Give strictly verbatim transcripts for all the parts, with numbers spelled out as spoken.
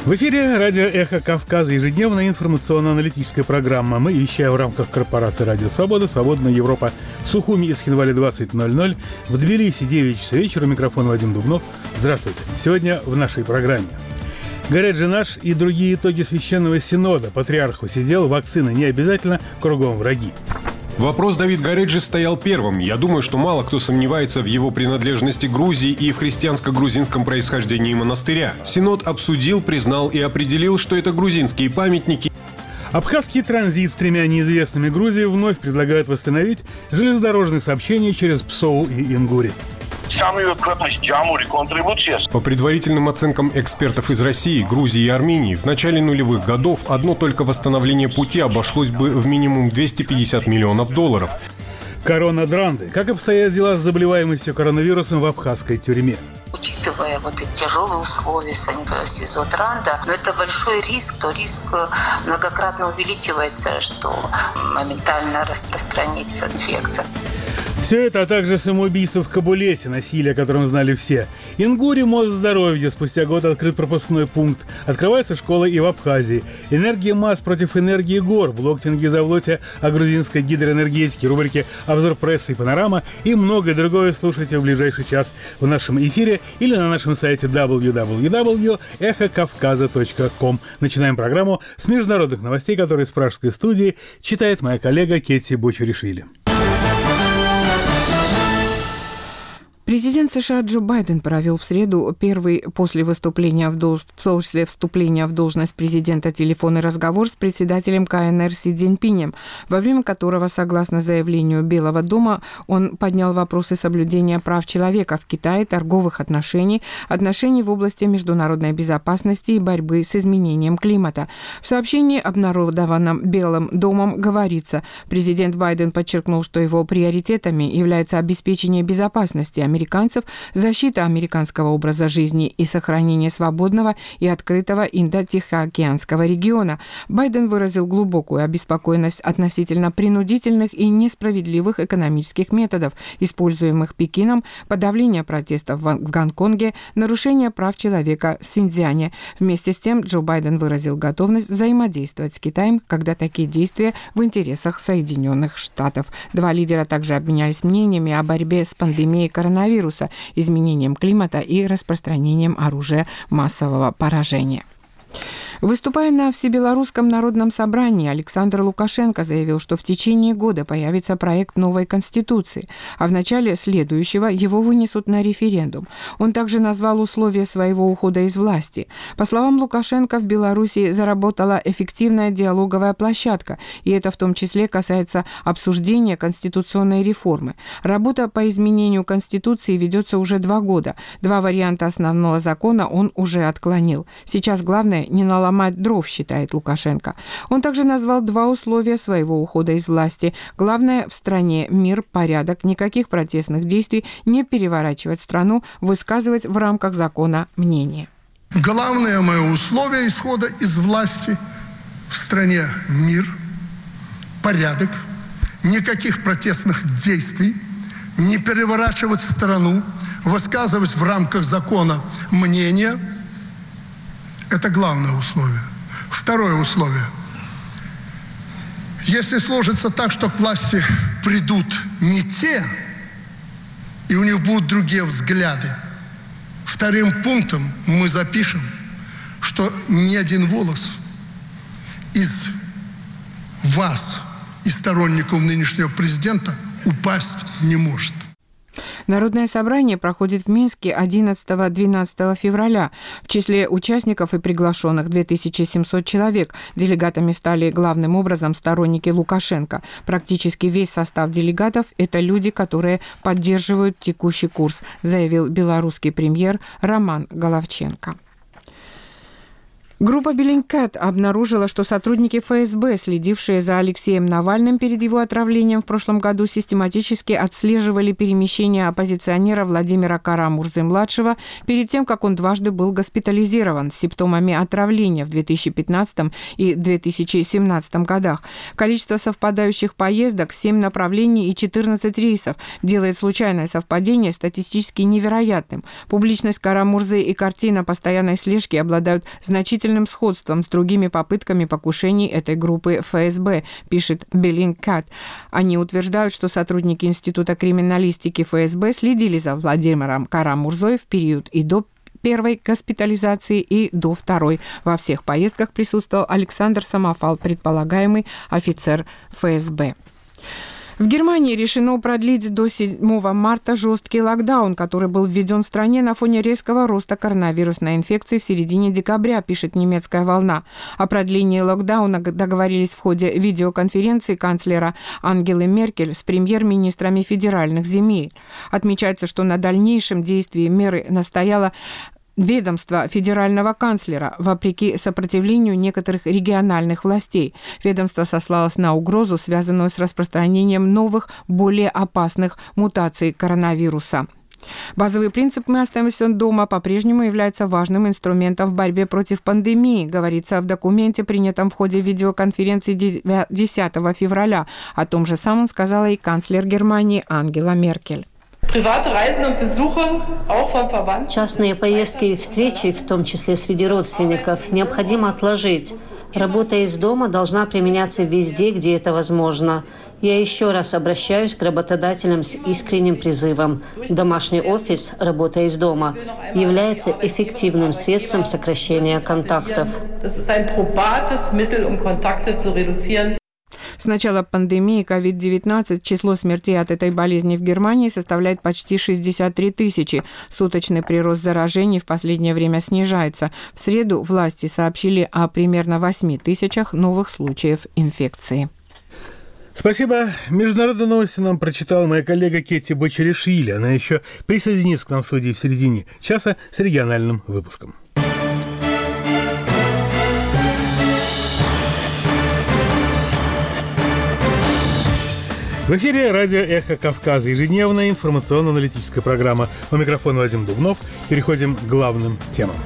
В эфире радио «Эхо Кавказа», ежедневная информационно-аналитическая программа. Мы вещаем в рамках корпорации «Радио Свобода», «Свободная Европа». В Сухуми и Схинвале двадцать ноль ноль, в Тбилиси девять часов вечера. Микрофон Вадим Дубнов. Здравствуйте. Сегодня в нашей программе. Горят же наш и другие итоги Священного Синода. Патриарху сидел, вакцина не обязательно, кругом враги. Вопрос Давид Гареджи стоял первым. Я думаю, что мало кто сомневается в его принадлежности Грузии и в христианско-грузинском происхождении монастыря. Синод обсудил, признал и определил, что это грузинские памятники. Абхазский транзит с тремя неизвестными Грузии вновь предлагают восстановить железнодорожные сообщения через Псоу и Ингури. По предварительным оценкам экспертов из России, Грузии и Армении, в начале нулевых годов одно только восстановление пути обошлось бы в минимум двести пятьдесят миллионов долларов. Корона-дранды. Как обстоят дела с заболеваемостью коронавирусом в абхазской тюрьме? Учитывая вот эти тяжелые условия СИЗО Дранда, но это большой риск, то риск многократно увеличивается, что моментально распространится инфекция. Все это, а также самоубийство в Кабулете, насилие, о котором знали все. Ингури, Мосздоровье, спустя год открыт пропускной пункт. Открывается школа и в Абхазии. Энергия масс против энергии гор. Блок Тенгизавлоте о грузинской гидроэнергетике, рубрики «Обзор прессы и панорама» и многое другое слушайте в ближайший час в нашем эфире или на нашем сайте дабл ю дабл ю дабл ю точка эхо кавказа точка ком. Начинаем программу с международных новостей, которые с пражской студии читает моя коллега Кетти Бочуришвили. Президент США Джо Байден провел в среду первый после выступления в долж... после вступления в должность президента телефонный разговор с председателем ка эн эр Си Цзиньпинем, во время которого, согласно заявлению Белого дома, он поднял вопросы соблюдения прав человека в Китае, торговых отношений, отношений в области международной безопасности и борьбы с изменением климата. В сообщении, обнародованном Белым домом, говорится, президент Байден подчеркнул, что его приоритетами является обеспечение безопасности американцев, защита американского образа жизни и сохранение свободного и открытого Индо-Тихоокеанского региона. Байден выразил глубокую обеспокоенность относительно принудительных и несправедливых экономических методов, используемых Пекином, подавления протестов в Гонконге, нарушения прав человека в Синьцзяне. Вместе с тем Джо Байден выразил готовность взаимодействовать с Китаем, когда такие действия в интересах Соединенных Штатов. Два лидера также обменялись мнениями о борьбе с пандемией коронавируса, вируса, изменением климата и распространением оружия массового поражения. Выступая на Всебелорусском народном собрании, Александр Лукашенко заявил, что в течение года появится проект новой Конституции, а в начале следующего его вынесут на референдум. Он также назвал условия своего ухода из власти. По словам Лукашенко, в Беларуси заработала эффективная диалоговая площадка, и это в том числе касается обсуждения конституционной реформы. Работа по изменению Конституции ведется уже два года. Два варианта основного закона он уже отклонил. Сейчас главное не наломать ломать дров, считает Лукашенко. Он также назвал два условия своего ухода из власти. Главное, в стране мир, порядок, никаких протестных действий, не переворачивать страну, высказывать в рамках закона мнение. Главное мое условие исхода из власти в стране мир, порядок, никаких протестных действий, не переворачивать страну, высказывать в рамках закона мнение. Это главное условие. Второе условие. Если сложится так, что к власти придут не те, и у них будут другие взгляды, вторым пунктом мы запишем, что ни один волос из вас, из сторонников нынешнего президента, упасть не может. Народное собрание проходит в Минске одиннадцатого-двенадцатого февраля. В числе участников и приглашенных две тысячи семьсот человек. Делегатами стали главным образом сторонники Лукашенко. Практически весь состав делегатов – это люди, которые поддерживают текущий курс, заявил белорусский премьер Роман Головченко. Группа Bellingcat обнаружила, что сотрудники эф эс бэ, следившие за Алексеем Навальным перед его отравлением в прошлом году, систематически отслеживали перемещение оппозиционера Владимира Кара-Мурзы-младшего перед тем, как он дважды был госпитализирован с симптомами отравления в две тысячи пятнадцатом и две тысячи семнадцатом годах. Количество совпадающих поездок – семь направлений и четырнадцать рейсов – делает случайное совпадение статистически невероятным. Публичность Кара-Мурзы и картина постоянной слежки обладают значительной значительным сходством с другими попытками покушений этой группы эф эс бэ, пишет Bellingcat. Они утверждают, что сотрудники Института криминалистики эф эс бэ следили за Владимиром Кара-Мурзой в период и до первой госпитализации и до второй. Во всех поездках присутствовал Александр Самофал, предполагаемый офицер эф эс бэ. В Германии решено продлить до седьмого марта жесткий локдаун, который был введен в стране на фоне резкого роста коронавирусной инфекции в середине декабря, пишет немецкая «Волна». О продлении локдауна договорились в ходе видеоконференции канцлера Ангелы Меркель с премьер-министрами федеральных земель. Отмечается, что на дальнейшем действии меры настояло ведомство федерального канцлера, вопреки сопротивлению некоторых региональных властей. Ведомство сослалось на угрозу, связанную с распространением новых, более опасных мутаций коронавируса. Базовый принцип «мы остаемся дома» по-прежнему является важным инструментом в борьбе против пандемии, говорится в документе, принятом в ходе видеоконференции десятого февраля. О том же самом сказала и канцлер Германии Ангела Меркель. Частные поездки и встречи, в том числе среди родственников, необходимо отложить. Работа из дома должна применяться везде, где это возможно. Я еще раз обращаюсь к работодателям с искренним призывом. Домашний офис, работа из дома, является эффективным средством сокращения контактов. С начала пандемии ковид девятнадцать число смертей от этой болезни в Германии составляет почти шестьдесят три тысячи. Суточный прирост заражений в последнее время снижается. В среду власти сообщили о примерно восьми тысячах новых случаев инфекции. Спасибо. Международные новости нам прочитала моя коллега Кетти Бочаришвили. Она еще присоединится к нам в студии в середине часа с региональным выпуском. В эфире радио «Эхо Кавказа», ежедневная информационно-аналитическая программа. У микрофона Вадим Дубнов. Переходим к главным темам.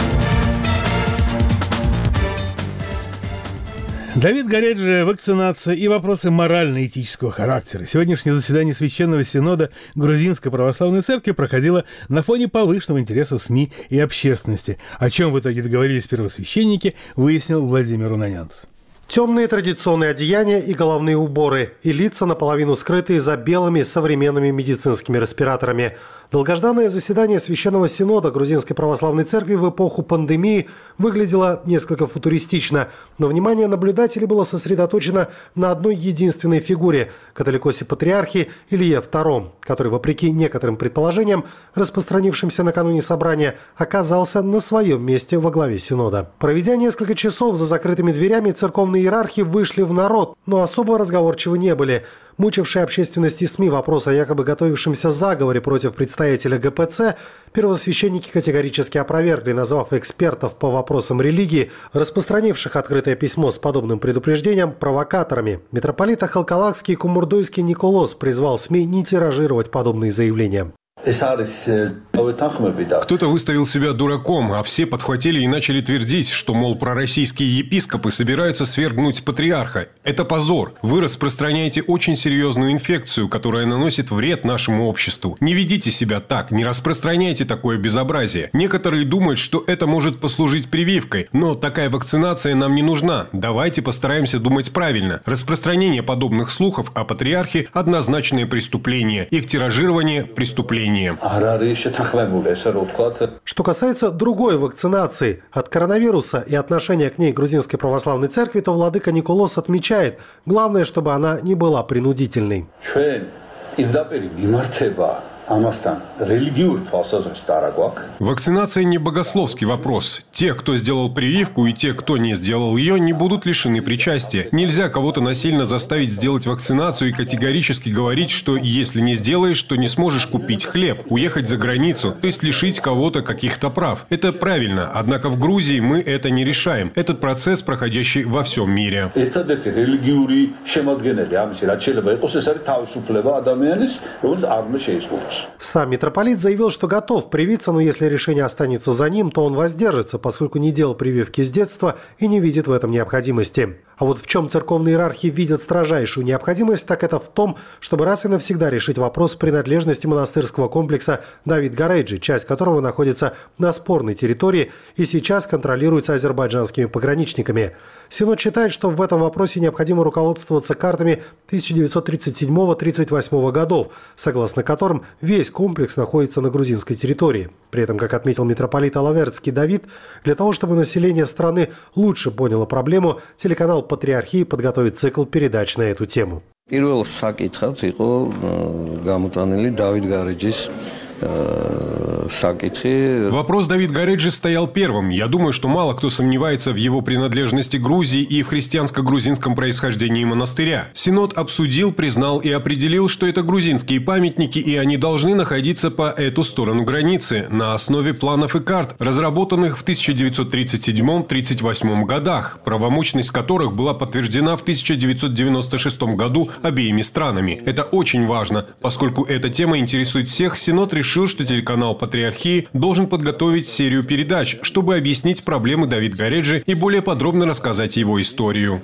Давид Гареджи, вакцинация и вопросы морально-этического характера. Сегодняшнее заседание Священного Синода Грузинской Православной Церкви проходило на фоне повышенного интереса СМИ и общественности. О чем в итоге договорились первосвященники, выяснил Владимир Унанянц. Темные традиционные одеяния и головные уборы, и лица наполовину скрытые за белыми современными медицинскими респираторами. Долгожданное заседание Священного Синода Грузинской Православной Церкви в эпоху пандемии выглядело несколько футуристично, но внимание наблюдателей было сосредоточено на одной единственной фигуре – католикосе-патриархе Илье втором, который, вопреки некоторым предположениям, распространившимся накануне собрания, оказался на своем месте во главе Синода. Проведя несколько часов за закрытыми дверями, церковные иерархи вышли в народ, но особо разговорчивы не были. Мучивший общественность и СМИ вопрос о якобы готовившемся заговоре против представителя гэ пэ цэ, первосвященники категорически опровергли, назвав экспертов по вопросам религии, распространивших открытое письмо с подобным предупреждением, провокаторами. Митрополит Ахалкалакский и Кумурдойский Николос призвал СМИ не тиражировать подобные заявления. Кто-то выставил себя дураком, а все подхватили и начали твердить, что, мол, пророссийские епископы собираются свергнуть патриарха. Это позор. Вы распространяете очень серьезную инфекцию, которая наносит вред нашему обществу. Не ведите себя так, не распространяйте такое безобразие. Некоторые думают, что это может послужить прививкой, но такая вакцинация нам не нужна. Давайте постараемся думать правильно. Распространение подобных слухов о патриархе – однозначное преступление. Их тиражирование – преступление. Что касается другой вакцинации от коронавируса и отношения к ней Грузинской Православной Церкви, то владыка Николос отмечает, главное, чтобы она не была принудительной. Вакцинация не богословский вопрос. Те, кто сделал прививку, и те, кто не сделал ее, не будут лишены причастия. Нельзя кого-то насильно заставить сделать вакцинацию и категорически говорить, что если не сделаешь, то не сможешь купить хлеб, уехать за границу, то есть лишить кого-то каких-то прав. Это правильно, однако в Грузии мы это не решаем. Этот процесс, проходящий во всем мире. Сам митрополит заявил, что готов привиться, но если решение останется за ним, то он воздержится, поскольку не делал прививки с детства и не видит в этом необходимости. А вот в чем церковные иерархи видят строжайшую необходимость, так это в том, чтобы раз и навсегда решить вопрос принадлежности монастырского комплекса Давид Гарейджи, часть которого находится на спорной территории и сейчас контролируется азербайджанскими пограничниками. Синод считает, что в этом вопросе необходимо руководствоваться картами тысяча девятьсот тридцать седьмого — тридцать восьмого годов, согласно которым весь комплекс находится на грузинской территории. При этом, как отметил митрополит Алавердский Давид, для того, чтобы население страны лучше поняло проблему, телеканал «Патриархии» подготовит цикл передач на эту тему. Პირველ საკითხად იყო გამოტანილი დავით გარეჯის Вопрос Давид Гарейджи стоял первым. Я думаю, что мало кто сомневается в его принадлежности Грузии и в христианско-грузинском происхождении монастыря. Синод обсудил, признал и определил, что это грузинские памятники, и они должны находиться по эту сторону границы на основе планов и карт, разработанных в тысяча девятьсот тридцать седьмом — тридцать восьмом годах, правомочность которых была подтверждена в тысяча девятьсот девяносто шестом году обеими странами. Это очень важно. Поскольку эта тема интересует всех, Синод решил, решил, что телеканал «Патриархии» должен подготовить серию передач, чтобы объяснить проблемы Давид Гарейджи и более подробно рассказать его историю.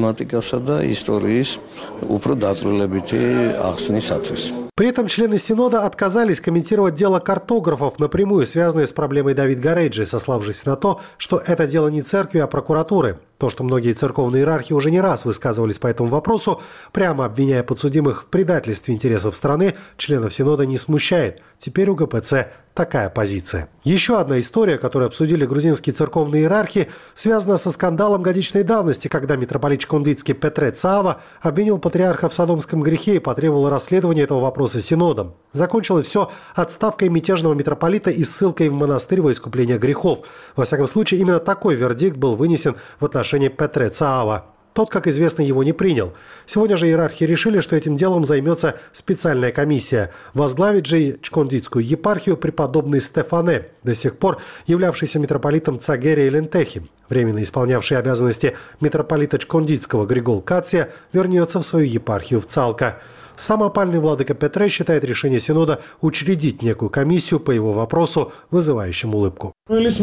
При этом члены Синода отказались комментировать дело картографов, напрямую связанное с проблемой Давид Гарейджи, сославшись на то, что это дело не церкви, а прокуратуры. То, что многие церковные иерархи уже не раз высказывались по этому вопросу, прямо обвиняя подсудимых в предательстве интересов страны, членов Синода не смущает. Теперь у ГПЦ такая позиция. Еще одна история, которую обсудили грузинские церковные иерархи, связана со скандалом годичной давности, когда митрополит Чкондицкий Петре Цаава обвинил патриарха в содомском грехе и потребовал расследования этого вопроса Синодом. Закончилось все отставкой мятежного митрополита и ссылкой в монастырь во искупление грехов. Во всяком случае, именно такой вердикт был вынесен в отношении Петре Цаава. Тот, как известно, его не принял. Сегодня же иерархи решили, что этим делом займется специальная комиссия. Возглавит же Чкондицкую епархию преподобный Стефане, до сих пор являвшийся митрополитом Цагери и Лентехи. Временно исполнявший обязанности митрополита Чкондицкого Григол Кация вернется в свою епархию в Цалка. Сам опальный владыка Петре считает решение Синода учредить некую комиссию по его вопросу, вызывающим улыбку.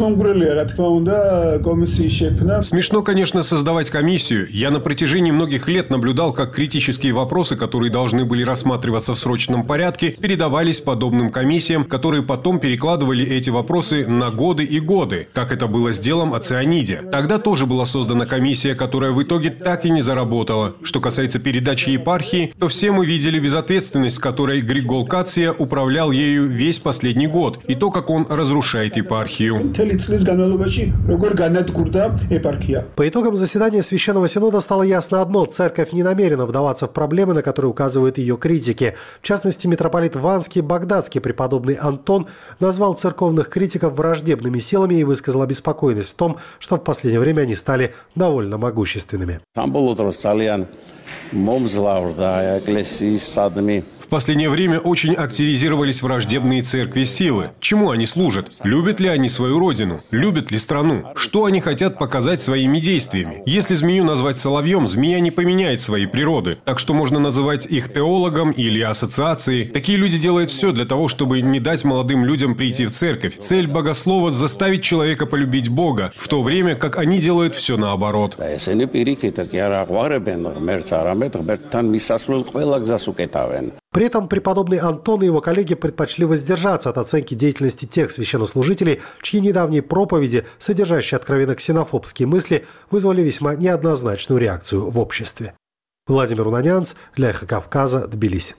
Смешно, конечно, создавать комиссию. Я на протяжении многих лет наблюдал, как критические вопросы, которые должны были рассматриваться в срочном порядке, передавались подобным комиссиям, которые потом перекладывали эти вопросы на годы и годы, как это было с делом о цианиде. Тогда тоже была создана комиссия, которая в итоге так и не заработала. Что касается передачи епархии, то все мы видели безответственность, с которой Григол Кация управлял ею весь последний год, и то, как он разрушает епархию. По итогам заседания Священного Синода стало ясно одно – церковь не намерена вдаваться в проблемы, на которые указывают ее критики. В частности, митрополит Ванский Багдадский преподобный Антон назвал церковных критиков враждебными силами и высказал обеспокоенность в том, что в последнее время они стали довольно могущественными. В последнее время очень активизировались враждебные церкви силы. Чему они служат? Любят ли они свою родину? Любят ли страну? Что они хотят показать своими действиями? Если змею назвать соловьем, змея не поменяет своей природы. Так что можно называть их теологом или ассоциацией. Такие люди делают все для того, чтобы не дать молодым людям прийти в церковь. Цель богослова – заставить человека полюбить Бога, в то время как они делают все наоборот. При этом преподобный Антон и его коллеги предпочли воздержаться от оценки деятельности тех священнослужителей, чьи недавние проповеди, содержащие откровенно ксенофобские мысли, вызвали весьма неоднозначную реакцию в обществе. Владимир Унанянц, для Эхо Кавказа, Тбилиси.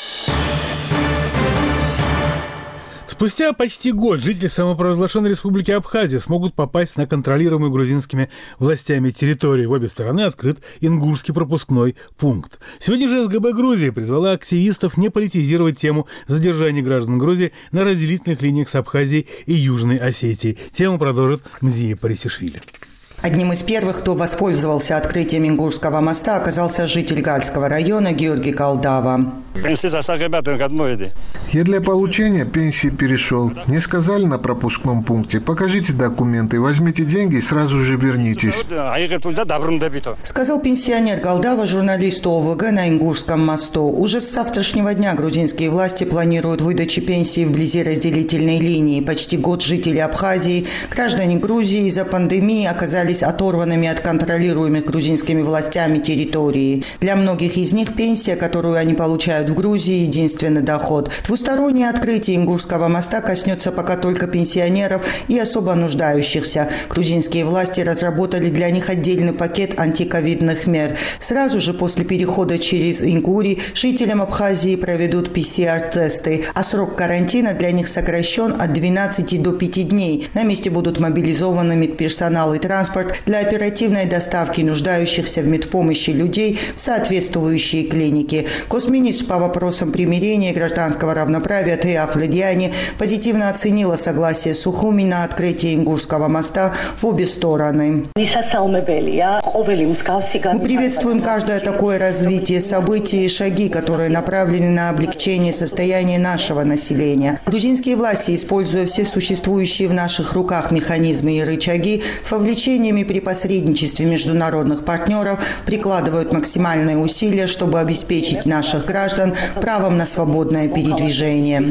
Спустя почти год жители самопровозглашенной республики Абхазия смогут попасть на контролируемую грузинскими властями территорию. В обе стороны открыт ингурский пропускной пункт. Сегодня же СГБ Грузии призвала активистов не политизировать тему задержания граждан Грузии на разделительных линиях с Абхазией и Южной Осетией. Тему продолжит Мзия Парисишвили. Одним из первых, кто воспользовался открытием Ингурского моста, оказался житель Гальского района Георгий Колдава. Я для получения пенсии перешел. Мне сказали на пропускном пункте: покажите документы, возьмите деньги и сразу же вернитесь. Сказал пенсионер Колдава журналисту ОВГ на Ингурском мосту. Уже с завтрашнего дня грузинские власти планируют выдачу пенсии вблизи разделительной линии. Почти год жители Абхазии, граждане Грузии из-за пандемии оказались оторванными от контролируемых грузинскими властями территории. Для многих из них пенсия, которую они получают в Грузии, единственный доход. Двустороннее открытие Ингурского моста коснется пока только пенсионеров и особо нуждающихся. Грузинские власти разработали для них отдельный пакет антиковидных мер. Сразу же после перехода через Ингурий жителям Абхазии проведут пи си ар-тесты, а срок карантина для них сокращен от двенадцати до пяти дней. На месте будут мобилизованы медперсонал и транспорт для оперативной доставки нуждающихся в медпомощи людей в соответствующие клиники. Госминистр по вопросам примирения и гражданского равноправия Теа Фледьяни позитивно оценила согласие Сухуми на открытие Ингурского моста в обе стороны. Мы приветствуем каждое такое развитие событий и шаги, которые направлены на облегчение состояния нашего населения. Грузинские власти, используя все существующие в наших руках механизмы и рычаги, с вовлечениями при посредничестве международных партнеров, прикладывают максимальные усилия, чтобы обеспечить наших граждан правом на свободное передвижение.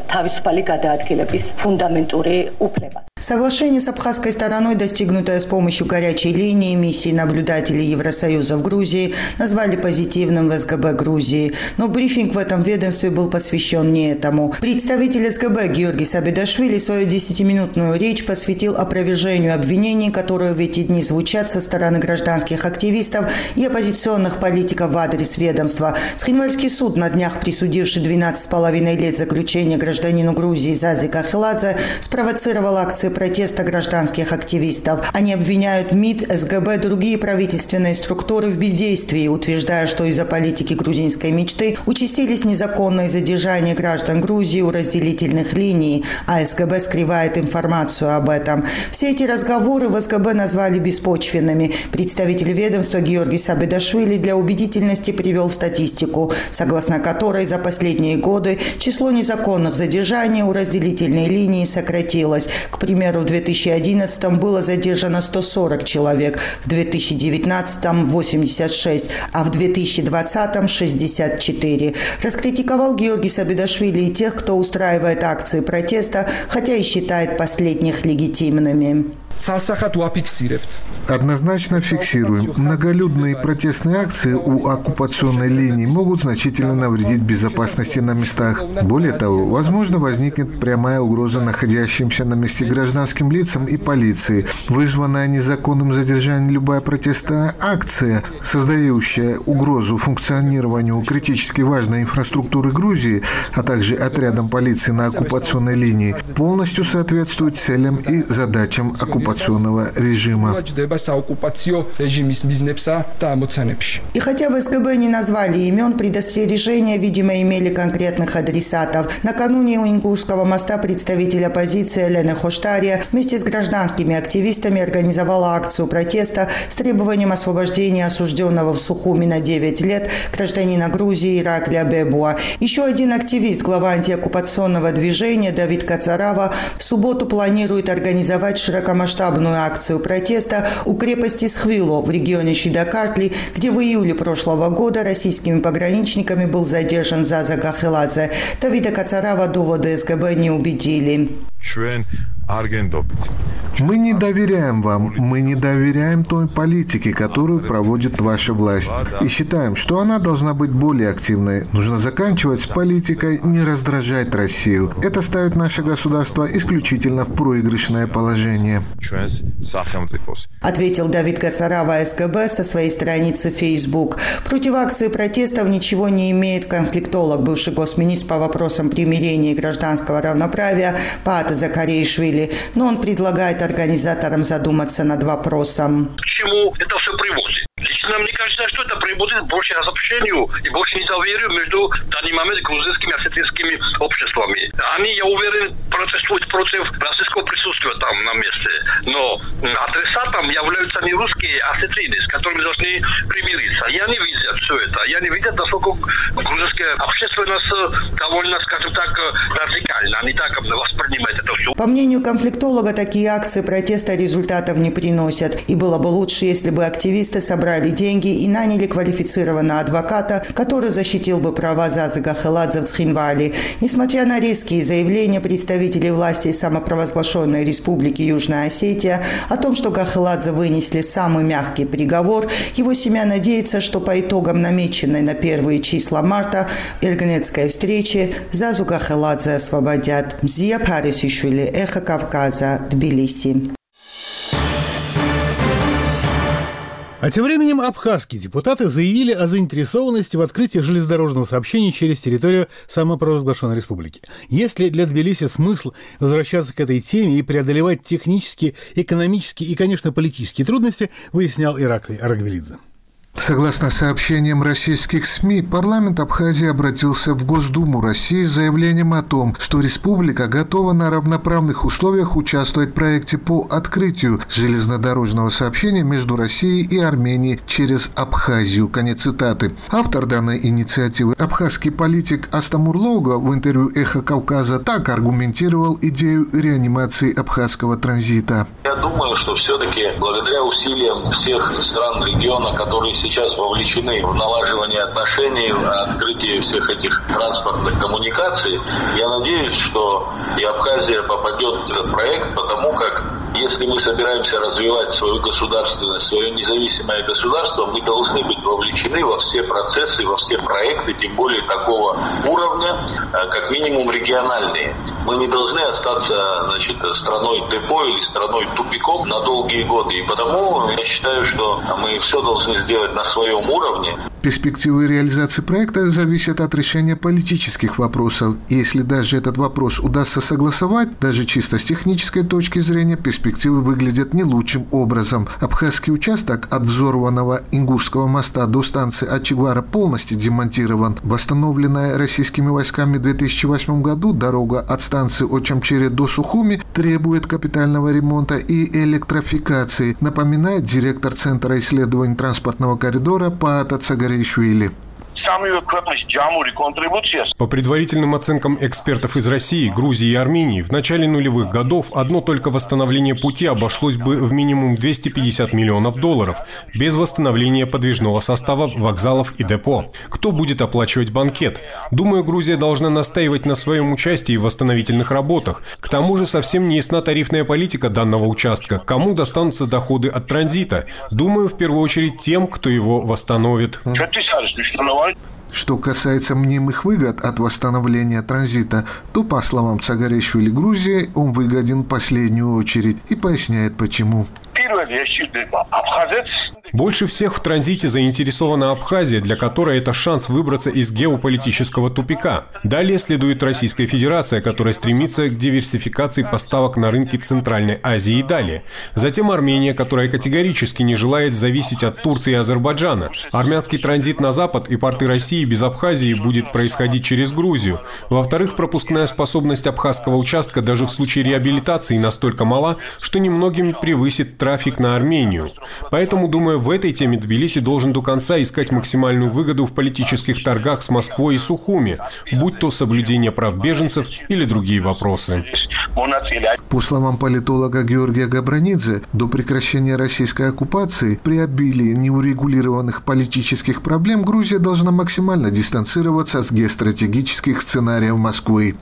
Соглашение с абхазской стороной, достигнутое с помощью горячей линии миссии наблюдателей Евросоюза в Грузии, назвали позитивным в эс гэ бэ Грузии. Но брифинг в этом ведомстве был посвящен не этому. Представитель эс гэ бэ Георгий Сабидашвили свою десятиминутную речь посвятил опровержению обвинений, которые в эти дни звучат со стороны гражданских активистов и оппозиционных политиков в адрес ведомства. Схинвальский суд, на днях присудивший двенадцать с половиной лет заключения гражданину Грузии Зази Кахеладзе, спровоцировал акции протеста гражданских активистов. Они обвиняют МИД, эс гэ бэ, другие правительственные структуры в бездействии, утверждая, что из-за политики грузинской мечты участились незаконные задержания граждан Грузии у разделительных линий, а эс гэ бэ скрывает информацию об этом. Все эти разговоры в эс гэ бэ назвали беспочвенными. Представитель ведомства Георгий Сабидашвили для убедительности привел статистику, согласно которой за последние годы число незаконных задержаний у разделительной линии сократилось. К примеру, в две тысячи одиннадцатом было задержано сто сорок человек, в две тысячи девятнадцатом – восемьдесят шесть, а в две тысячи двадцатом – шестьдесят четыре. Раскритиковал Георгий Сабидашвили и тех, кто устраивает акции протеста, хотя и считает последних легитимными. Однозначно фиксируем. Многолюдные протестные акции у оккупационной линии могут значительно навредить безопасности на местах. Более того, возможно, возникнет прямая угроза находящимся на месте гражданским лицам и полиции. Вызванная незаконным задержанием любая протестная акция, создающая угрозу функционированию критически важной инфраструктуры Грузии, а также отрядом полиции на оккупационной линии, полностью соответствует целям и задачам оккупационного режима. И хотя в эс гэ бэ не назвали имен, предостережения, видимо, имели конкретных адресатов. Накануне у Ингурского моста представитель оппозиции Елена Хоштария вместе с гражданскими активистами организовала акцию протеста с требованием освобождения осужденного в Сухуми на девять лет гражданина Грузии Ираклия Бебуа. Еще один активист, глава антиоккупационного движения Давид Кацарава, в субботу планирует организовать широкомасштабную акцию протеста у крепости Схвило в регионе Шидакартли, где в июле прошлого года российскими пограничниками был задержан Заза Кахеладзе. Давида Кацарава доводы эс гэ бэ не убедили. Мы не доверяем вам, мы не доверяем той политике, которую проводит ваша власть. И считаем, что она должна быть более активной. Нужно заканчивать с политикой не раздражать Россию. Это ставит наше государство исключительно в проигрышное положение. Ответил Давид Кацарава эс гэ бэ со своей страницы Facebook. Против акции протестов ничего не имеет конфликтолог, бывший госминистр по вопросам примирения и гражданского равноправия Паата Закариишвили. Но он предлагает организаторам задуматься над вопросом. К чему это все приводит? Лично Соответственно, мне кажется, что это приводит к большему разобщению и большему недоверию между данный момент грузинскими и осетинскими обществами. Они, я уверен, протестуют против российского присутствия там на месте. Но адресатом являются не русские, а осетины, с которыми должны примириться. Я не видят все это. Я не видят, насколько грузинская общественность довольно, скажем так, радикально. Они так воспринимают это все. По мнению конфликтолога, такие акции протеста результатов не приносят. И было бы лучше, если бы активисты собрали деньги и наняли квалифицированного адвоката, который защитил бы права Зазы Гахеладзе в Цхинвале. Несмотря на резкие заявления представителей власти самопровозглашенной Республики Южная Осетия о том, что Гахеладзе вынесли самый мягкий приговор, его семья надеется, что по итогам намеченной на первые числа марта Эльгнетской встречи Зазу Гахеладзе освободят. Зия Парисишвили, Эхо Кавказа, Тбилиси. А тем временем абхазские депутаты заявили о заинтересованности в открытии железнодорожного сообщения через территорию самопровозглашенной республики. Есть ли для Тбилиси смысл возвращаться к этой теме и преодолевать технические, экономические и, конечно, политические трудности, выяснял Ираклий Арагвелидзе. Согласно сообщениям российских СМИ, парламент Абхазии обратился в Госдуму России с заявлением о том, что республика готова на равноправных условиях участвовать в проекте по открытию железнодорожного сообщения между Россией и Арменией через Абхазию. Конец цитаты. Автор данной инициативы, абхазский политик Астамур Лоуга, в интервью «Эхо Кавказа» так аргументировал идею реанимации абхазского транзита. Я думаю, что все-таки благодаря усилиям всех стран региона, которые сейчас вовлечены в налаживание отношений, в открытие всех этих транспортных коммуникаций, я надеюсь, что и Абхазия попадет в этот проект, потому как если мы собираемся развивать свою государственность, свое независимое государство, мы должны быть вовлечены во все процессы, во все проекты, тем более такого уровня, как минимум региональные. Мы не должны остаться, значит, страной депо или страной тупиком на долгие годы. И потому я считаю, что мы все должны сделать на своем уровне. Перспективы реализации проекта зависят от решения политических вопросов. И если даже этот вопрос удастся согласовать, даже чисто с технической точки зрения, перспективы выглядят не лучшим образом. Абхазский участок от взорванного Ингурского моста до станции Ачигвара полностью демонтирован. Восстановленная российскими войсками в две тысячи восьмом году дорога от станции Очамчире до Сухуми требует капитального ремонта и электрификации, напоминает директор Центра исследований транспортного коридора Паата Цагаришвили. По предварительным оценкам экспертов из России, Грузии и Армении, в начале нулевых годов одно только восстановление пути обошлось бы в минимум двести пятьдесят миллионов долларов, без восстановления подвижного состава, вокзалов и депо. Кто будет оплачивать банкет? Думаю, Грузия должна настаивать на своем участии в восстановительных работах. К тому же совсем не ясна тарифная политика данного участка. Кому достанутся доходы от транзита? Думаю, в первую очередь тем, кто его восстановит. Что касается мнимых выгод от восстановления транзита, то, по словам Цагаришвили, Грузии он выгоден в последнюю очередь, и поясняет почему. Больше всех в транзите заинтересована Абхазия, для которой это шанс выбраться из геополитического тупика. Далее следует Российская Федерация, которая стремится к диверсификации поставок на рынки Центральной Азии и далее. Затем Армения, которая категорически не желает зависеть от Турции и Азербайджана. Армянский транзит на запад и порты России без Абхазии будет происходить через Грузию. Во-вторых, пропускная способность абхазского участка даже в случае реабилитации настолько мала, что немногим превысит трафик на Армению. Поэтому, думаю, в этой теме Тбилиси должен до конца искать максимальную выгоду в политических торгах с Москвой и Сухуми, будь то соблюдение прав беженцев или другие вопросы. По словам политолога Георгия Габранидзе, до прекращения российской оккупации при обилии неурегулированных политических проблем Грузия должна максимально дистанцироваться от геостратегических сценариев Москвы.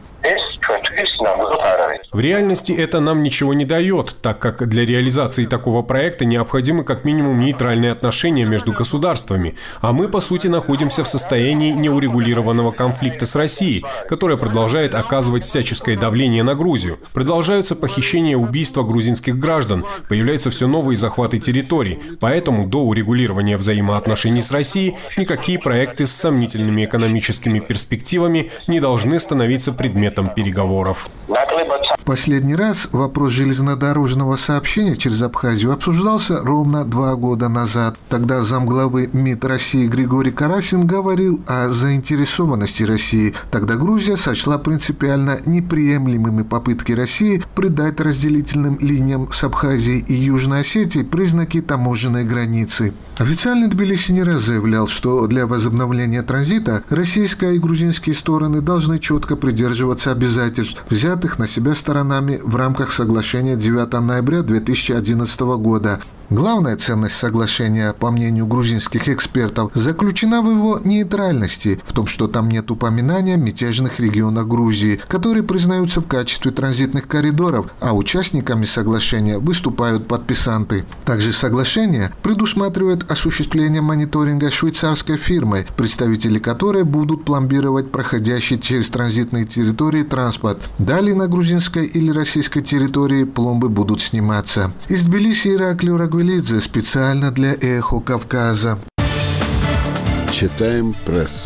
В реальности это нам ничего не дает, так как для реализации такого проекта необходимы как минимум нейтральные отношения между государствами, а мы, по сути, находимся в состоянии неурегулированного конфликта с Россией, которая продолжает оказывать всяческое давление на Грузию. Продолжаются похищения и убийства грузинских граждан, появляются все новые захваты территорий, поэтому до урегулирования взаимоотношений с Россией никакие проекты с сомнительными экономическими перспективами не должны становиться предметом переговоров. В последний раз вопрос железнодорожного сообщения через Абхазию обсуждался ровно два года назад. Тогда замглавы МИД России Григорий Карасин говорил о заинтересованности России. Тогда Грузия сочла принципиально неприемлемыми попытки России придать разделительным линиям с Абхазией и Южной Осетией признаки таможенной границы. Официальный Тбилиси не раз заявлял, что для возобновления транзита российская и грузинские стороны должны четко придерживаться обязательств, взятых на себя сторонами в рамках соглашения девятого ноября две тысячи одиннадцатого года. Главная ценность соглашения, по мнению грузинских экспертов, заключена в его нейтральности, в том, что там нет упоминания о мятежных регионах Грузии, которые признаются в качестве транзитных коридоров, а участниками соглашения выступают подписанты. Также соглашение предусматривает осуществление мониторинга швейцарской фирмой, представители которой будут пломбировать проходящий через транзитные территории транспорт. Далее на грузинской или российской территории пломбы будут сниматься. Из Тбилиси Ираклий Рагвелидзе специально для «Эхо Кавказа». Читаем прессу.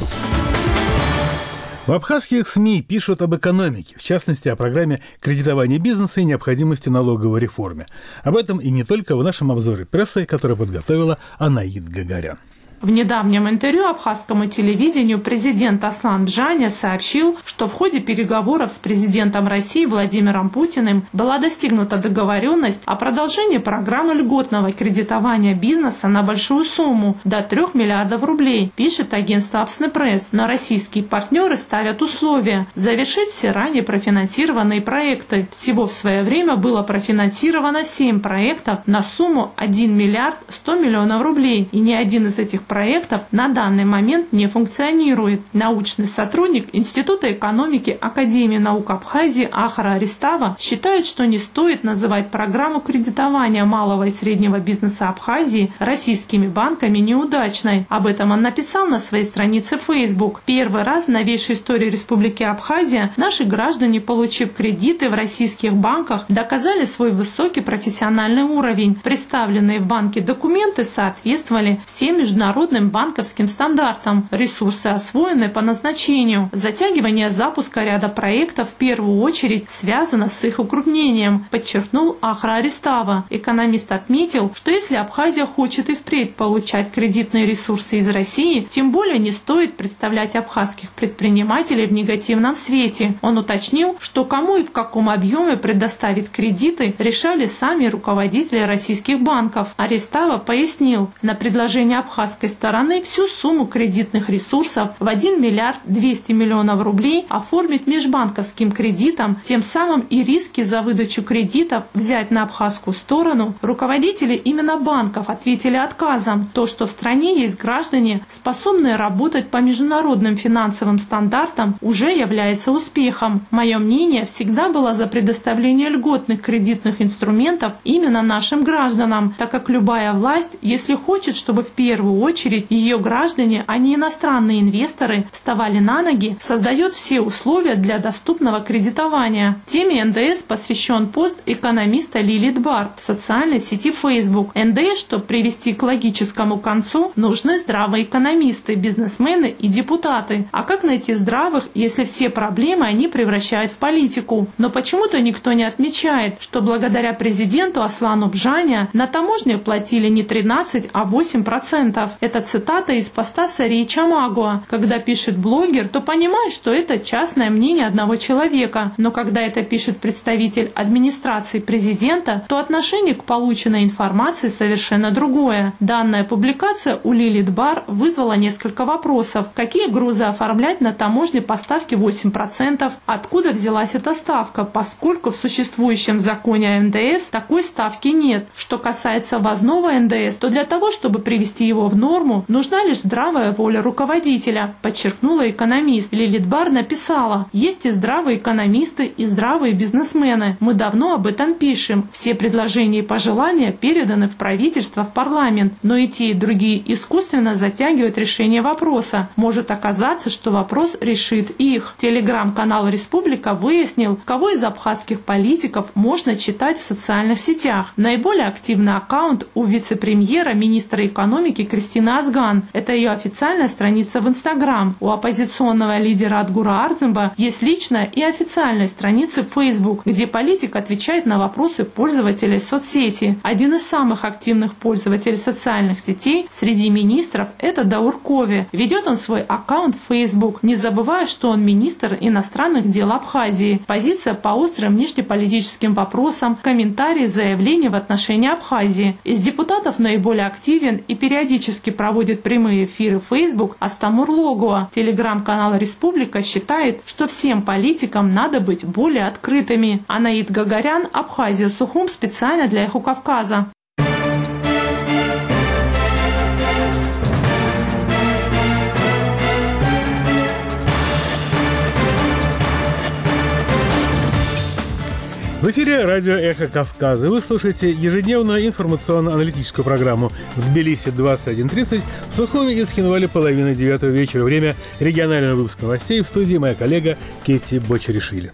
В абхазских СМИ пишут об экономике, в частности, о программе кредитования бизнеса и необходимости налоговой реформы. Об этом и не только в нашем обзоре прессы, который подготовила Анаид Гагарян. В недавнем интервью абхазскому телевидению президент Аслан Бжаня сообщил, что в ходе переговоров с президентом России Владимиром Путиным была достигнута договоренность о продолжении программы льготного кредитования бизнеса на большую сумму до трех миллиардов рублей, пишет агентство Абсны Пресс. Но российские партнеры ставят условия завершить все ранее профинансированные проекты. Всего в свое время было профинансировано семь проектов на сумму один миллиард сто миллионов рублей, и ни один из этих проектов на данный момент не функционирует. Научный сотрудник Института экономики Академии наук Абхазии Ахра Аристава считает, что не стоит называть программу кредитования малого и среднего бизнеса Абхазии российскими банками неудачной. Об этом он написал на своей странице Facebook. Первый раз в новейшей истории Республики Абхазия наши граждане, получив кредиты в российских банках, доказали свой высокий профессиональный уровень. Представленные в банке документы соответствовали всем международным банковским стандартам. Ресурсы освоены по назначению. Затягивание запуска ряда проектов в первую очередь связано с их укрупнением, подчеркнул Ахра Аристава. Экономист отметил, что если Абхазия хочет и впредь получать кредитные ресурсы из России, тем более не стоит представлять абхазских предпринимателей в негативном свете. Он уточнил, что кому и в каком объеме предоставить кредиты, решали сами руководители российских банков. Аристава пояснил, на предложение абхазской стороны всю сумму кредитных ресурсов в один миллиард двести миллионов рублей оформить межбанковским кредитом, тем самым и риски за выдачу кредитов взять на абхазскую сторону. Руководители именно банков ответили отказом. То, что в стране есть граждане, способные работать по международным финансовым стандартам, уже является успехом. Мое мнение всегда было за предоставление льготных кредитных инструментов именно нашим гражданам, так как любая власть, если хочет, чтобы в первую очередь ее граждане, а не иностранные инвесторы, вставали на ноги, создает все условия для доступного кредитования. Теме эн дэ эс посвящен пост экономиста Лилит Бар в социальной сети Facebook. эн дэ эс, чтобы привести к логическому концу, нужны здравые экономисты, бизнесмены и депутаты. А как найти здравых, если все проблемы они превращают в политику? Но почему-то никто не отмечает, что благодаря президенту Аслану Бжаня на таможне платили не тринадцать, а восемь процентов. Это цитата из поста Сарии Чамагуа. Когда пишет блогер, то понимаешь, что это частное мнение одного человека. Но когда это пишет представитель администрации президента, то отношение к полученной информации совершенно другое. Данная публикация у Лилит Бар вызвала несколько вопросов. Какие грузы оформлять на таможне по ставке восемь процентов? Откуда взялась эта ставка, поскольку в существующем законе о эн дэ эс такой ставки нет? Что касается ввозного эн дэ эс, то для того, чтобы привести его в норму, нужна лишь здравая воля руководителя, подчеркнула экономист. Лилит Бар написала: есть и здравые экономисты, и здравые бизнесмены. Мы давно об этом пишем. Все предложения и пожелания переданы в правительство, в парламент. Но и те, и другие искусственно затягивают решение вопроса. Может оказаться, что вопрос решит их. Телеграм-канал «Республика» выяснил, кого из абхазских политиков можно читать в социальных сетях. Наиболее активный аккаунт у вице-премьера, министра экономики Кристины Алена Азган. Это ее официальная страница в Инстаграм. У оппозиционного лидера Атгура Ардзимба есть личная и официальная страницы в Facebook, где политик отвечает на вопросы пользователей соцсети. Один из самых активных пользователей социальных сетей среди министров – это Даур Кове. Ведет он свой аккаунт в Facebook, не забывая, что он министр иностранных дел Абхазии. Позиция по острым внешнеполитическим вопросам, комментарии, заявления в отношении Абхазии. Из депутатов наиболее активен и периодически проводит прямые эфиры в Facebook Астамур Логуа. Телеграм-канал «Республика» считает, что всем политикам надо быть более открытыми. Анаид Гагарян, Абхазия, Сухум, специально для Эхо Кавказа. В эфире радио «Эхо Кавказа». Вы слушаете ежедневную информационно-аналитическую программу в Тбилиси двадцать один тридцать, в Сухуми и Цхинвале половина девятого вечера. Время регионального выпуска новостей. В студии моя коллега Кетти Бочаришвили.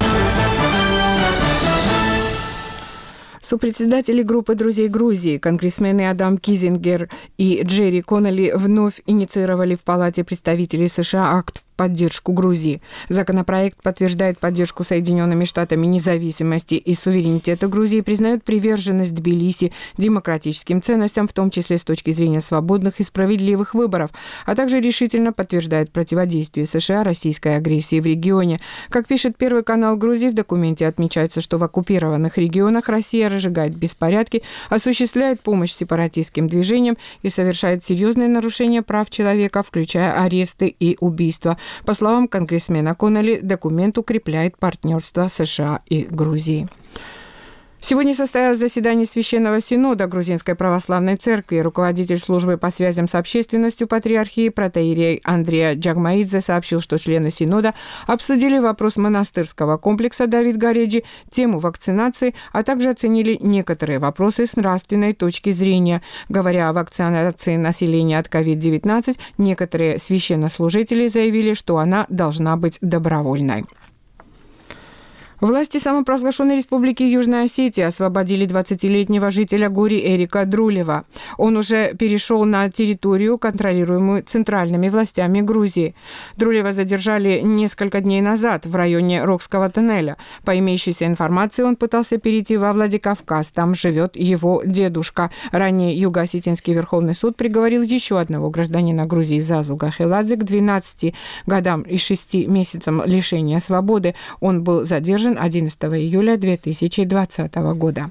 Сопредседатели группы «Друзей Грузии», конгрессмены Адам Кизингер и Джерри Коннелли вновь инициировали в Палате представителей США акт в поддержку Грузии. Законопроект подтверждает поддержку Соединенными Штатами независимости и суверенитета Грузии, признает приверженность Тбилиси демократическим ценностям, в том числе с точки зрения свободных и справедливых выборов, а также решительно подтверждает противодействие США российской агрессии в регионе. Как пишет Первый канал Грузии, в документе отмечается, что в оккупированных регионах Россия разжигает беспорядки, осуществляет помощь сепаратистским движениям и совершает серьезные нарушения прав человека, включая аресты и убийства. По словам конгрессмена Коннелли, документ укрепляет партнерство США и Грузии. Сегодня состоялось заседание Священного Синода Грузинской Православной Церкви. Руководитель службы по связям с общественностью патриархии протоиерей Андреа Джагмаидзе сообщил, что члены Синода обсудили вопрос монастырского комплекса Давид Гареджи, тему вакцинации, а также оценили некоторые вопросы с нравственной точки зрения. Говоря о вакцинации населения от ковид девятнадцать, некоторые священнослужители заявили, что она должна быть добровольной. Власти самопровозглашенной республики Южная Осетия освободили двадцатилетнего жителя Гори Эрика Друлева. Он уже перешел на территорию, контролируемую центральными властями Грузии. Друлева задержали несколько дней назад в районе Рокского тоннеля. По имеющейся информации, он пытался перейти во Владикавказ. Там живет его дедушка. Ранее Юго-Осетинский Верховный суд приговорил еще одного гражданина Грузии Зазу Гахеладзе к двенадцати годам и шести месяцам лишения свободы. Он был задержан одиннадцатого июля две тысячи двадцатого года.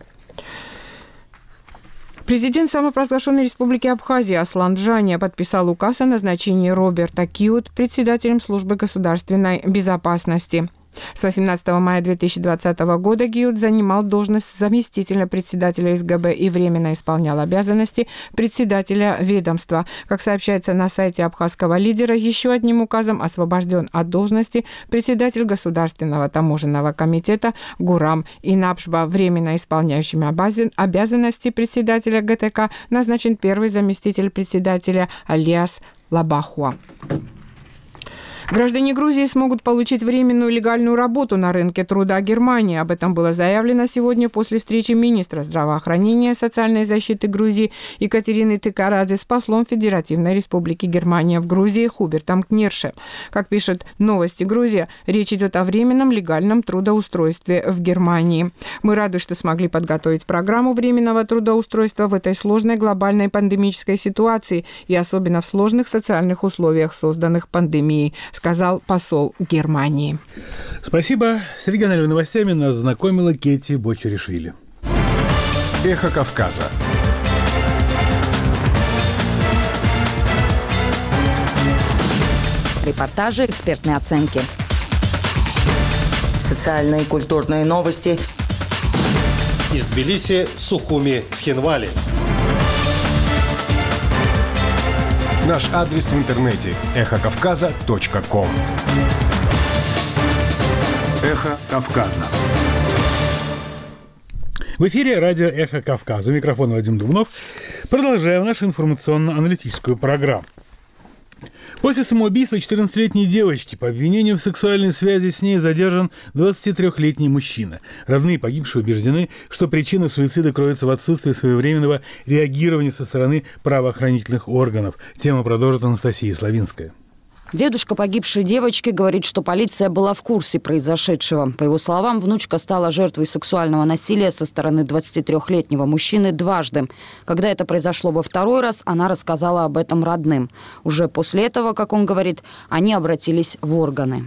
Президент самопровозглашенной республики Абхазия Аслан Джаня подписал указ о назначении Роберта Киут председателем службы государственной безопасности. С восемнадцатого мая две тысячи двадцатого года Гиют занимал должность заместителя председателя СГБ и временно исполнял обязанности председателя ведомства. Как сообщается на сайте абхазского лидера, еще одним указом освобожден от должности председатель Государственного таможенного комитета Гурам Инапшба. Временно исполняющим обязанности председателя ГТК назначен первый заместитель председателя Алиас Лабахуа. Граждане Грузии смогут получить временную легальную работу на рынке труда Германии. Об этом было заявлено сегодня после встречи министра здравоохранения и социальной защиты Грузии Екатерины Тыкарадзе с послом Федеративной Республики Германия в Грузии Хубертом Книрше. Как пишет «Новости Грузия», речь идет о временном легальном трудоустройстве в Германии. Мы рады, что смогли подготовить программу временного трудоустройства в этой сложной глобальной пандемической ситуации и особенно в сложных социальных условиях, созданных пандемией, сказал посол Германии. Спасибо. С региональными новостями нас знакомила Кетти Бочаришвили. Эхо Кавказа. Репортажи, экспертные оценки. Социальные и культурные новости. Из Тбилиси, Сухуми, Цхинвали. Наш адрес в интернете – эхо кавказа точка ком. Эхо Кавказа. В эфире радио «Эхо Кавказа». У микрофона Вадим Думнов. Продолжаем нашу информационно-аналитическую программу. После самоубийства четырнадцатилетней девочки по обвинению в сексуальной связи с ней задержан двадцатитрёхлетний мужчина. Родные погибшей убеждены, что причина суицида кроется в отсутствии своевременного реагирования со стороны правоохранительных органов. Тему продолжит Анастасия Славинская. Дедушка погибшей девочки говорит, что полиция была в курсе произошедшего. По его словам, внучка стала жертвой сексуального насилия со стороны двадцатитрёхлетнего мужчины дважды. Когда это произошло во второй раз, она рассказала об этом родным. Уже после этого, как он говорит, они обратились в органы.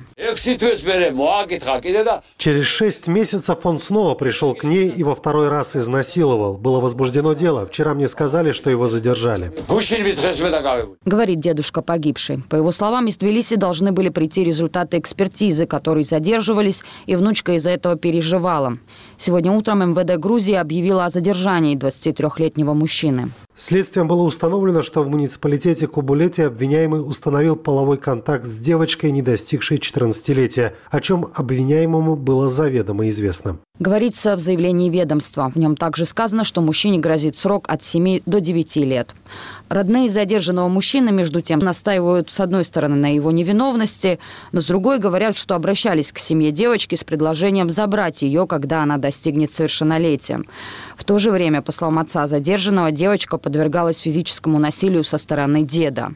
Через шесть месяцев он снова пришел к ней и во второй раз изнасиловал. Было возбуждено дело. Вчера мне сказали, что его задержали. Говорит дедушка погибшей. По его словам, из Тбилиси должны были прийти результаты экспертизы, которые задерживались, и внучка из-за этого переживала. Сегодня утром эм вэ дэ Грузии объявила о задержании двадцатитрёхлетнего мужчины. Следствием было установлено, что в муниципалитете Кабулети обвиняемый установил половой контакт с девочкой, не достигшей четырнадцатилетия, о чем обвиняемому было заведомо известно. Говорится в заявлении ведомства. В нем также сказано, что мужчине грозит срок от семи до девяти лет. Родные задержанного мужчины, между тем, настаивают, с одной стороны, на его невиновности, но с другой говорят, что обращались к семье девочки с предложением забрать ее, когда она достигнет совершеннолетия. В то же время, по словам отца задержанного, девочка подвергалась физическому насилию со стороны деда.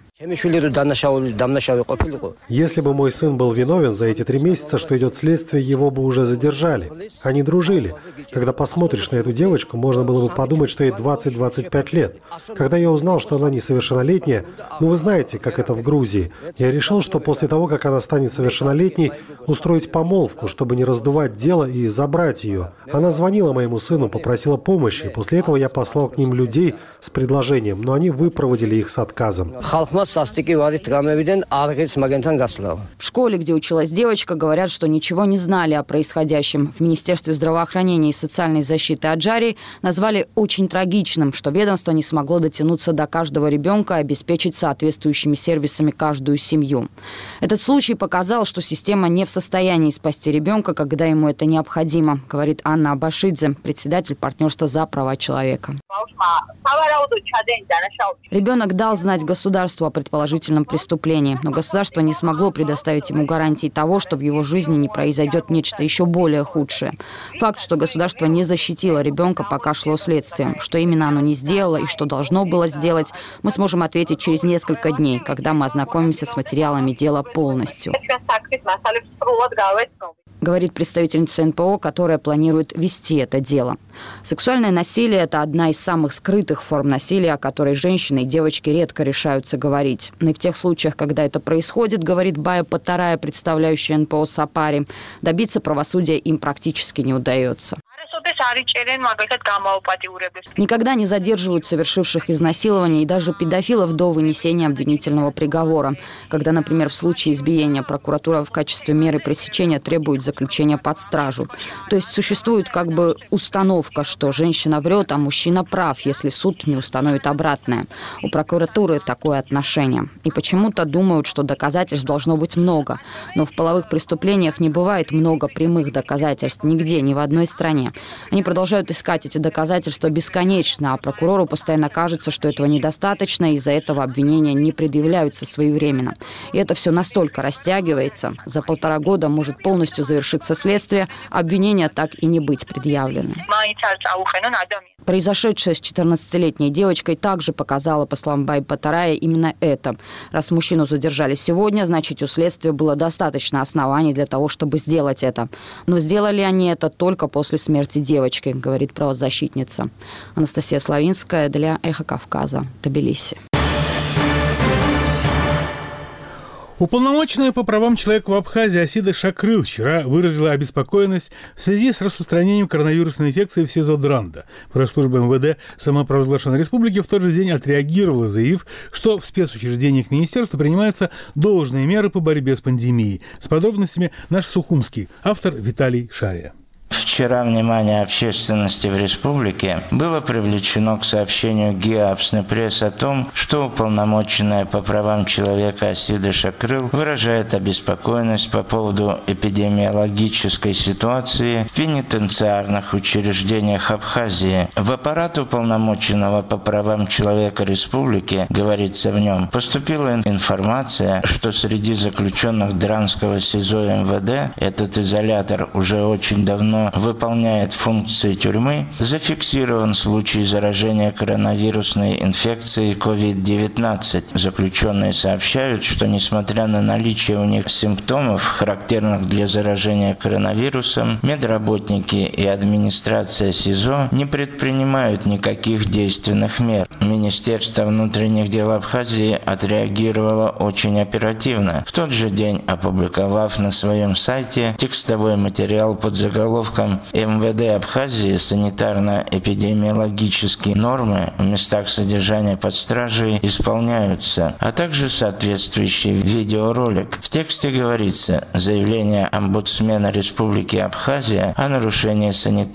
Если бы мой сын был виновен за эти три месяца, что идет следствие, его бы уже задержали. Они дружили. Когда посмотришь на эту девочку, можно было бы подумать, что ей двадцать-двадцать пять лет. Когда я узнал, что она несовершеннолетняя, ну вы знаете, как это в Грузии, я решил, что после того, как она станет совершеннолетней, устроить помолвку, чтобы не раздувать дело и забрать ее. Она звонила моему сыну, попросила помощи. После этого я послал к ним людей с предложением, но они выпроводили их с отказом. В школе, где училась девочка, говорят, что ничего не знали о происходящем. В Министерстве здравоохранения и социальной защиты Аджарии назвали очень трагичным, что ведомство не смогло дотянуться до каждого ребенка и обеспечить соответствующими сервисами каждую семью. Этот случай показал, что система не в состоянии спасти ребенка, когда ему это необходимо, говорит Анна Абашидзе, председатель партнерства за права человека. Ребенок дал знать государству о предположительном преступлении, но государство не смогло предоставить ему гарантии того, что в его жизни не произойдет нечто еще более худшее. Факт, что государство не защитило ребенка, пока шло следствие. Что именно оно не сделало и что должно было сделать, мы сможем ответить через несколько дней, когда мы ознакомимся с материалами дела полностью. Говорит представительница эн пэ о, которая планирует вести это дело. Сексуальное насилие – это одна из самых скрытых форм насилия, о которой женщины и девочки редко решаются говорить. Но и в тех случаях, когда это происходит, говорит Бая Патарая, представляющая эн пэ о Сапари, добиться правосудия им практически не удается. Никогда не задерживают совершивших изнасилование и даже педофилов до вынесения обвинительного приговора. Когда, например, в случае избиения прокуратура в качестве меры пресечения требует заключения под стражу. То есть существует как бы установка, что женщина врет, а мужчина прав, если суд не установит обратное. У прокуратуры такое отношение. И почему-то думают, что доказательств должно быть много. Но в половых преступлениях не бывает много прямых доказательств нигде, ни в одной стране. Они продолжают искать эти доказательства бесконечно, а прокурору постоянно кажется, что этого недостаточно, и из-за этого обвинения не предъявляются своевременно. И это все настолько растягивается. За полтора года может полностью завершиться следствие, обвинения так и не быть предъявлены. Произошедшее с четырнадцатилетней девочкой также показало, по словам Бай Патарая, именно это. Раз мужчину задержали сегодня, значит, у следствия было достаточно оснований для того, чтобы сделать это. Но сделали они это только после смерти девочки, говорит правозащитница. Анастасия Славинская для «Эхо Кавказа», Тбилиси. Уполномоченная по правам человека в Абхазии Асида Шакрыл вчера выразила обеспокоенность в связи с распространением коронавирусной инфекции в СИЗО Дранда. Пресс-служба эм вэ дэ самопровозглашенной республики в тот же день отреагировала, заявив, что в спецучреждениях министерства принимаются должные меры по борьбе с пандемией. С подробностями наш сухумский автор Виталий Шария. Вчера внимание общественности в республике было привлечено к сообщению ГИА «Апсный пресс» о том, что уполномоченная по правам человека Асида Шакрыл выражает обеспокоенность по поводу эпидемиологической ситуации в пенитенциарных учреждениях Абхазии. В аппарат уполномоченного по правам человека республики, говорится в нем, поступила информация, что среди заключенных Дранского СИЗО МВД этот изолятор уже очень давно выполняет функции тюрьмы, зафиксирован случай заражения коронавирусной инфекцией ковид девятнадцать. Заключенные сообщают, что несмотря на наличие у них симптомов, характерных для заражения коронавирусом, медработники и администрация СИЗО не предпринимают никаких действенных мер. Министерство внутренних дел Абхазии отреагировало очень оперативно, в тот же день опубликовав на своем сайте текстовой материал под заголовком «МВД Абхазии санитарно-эпидемиологические нормы в местах содержания под стражей исполняются», а также соответствующий видеоролик. В тексте говорится: заявление омбудсмена Республики Абхазия о нарушении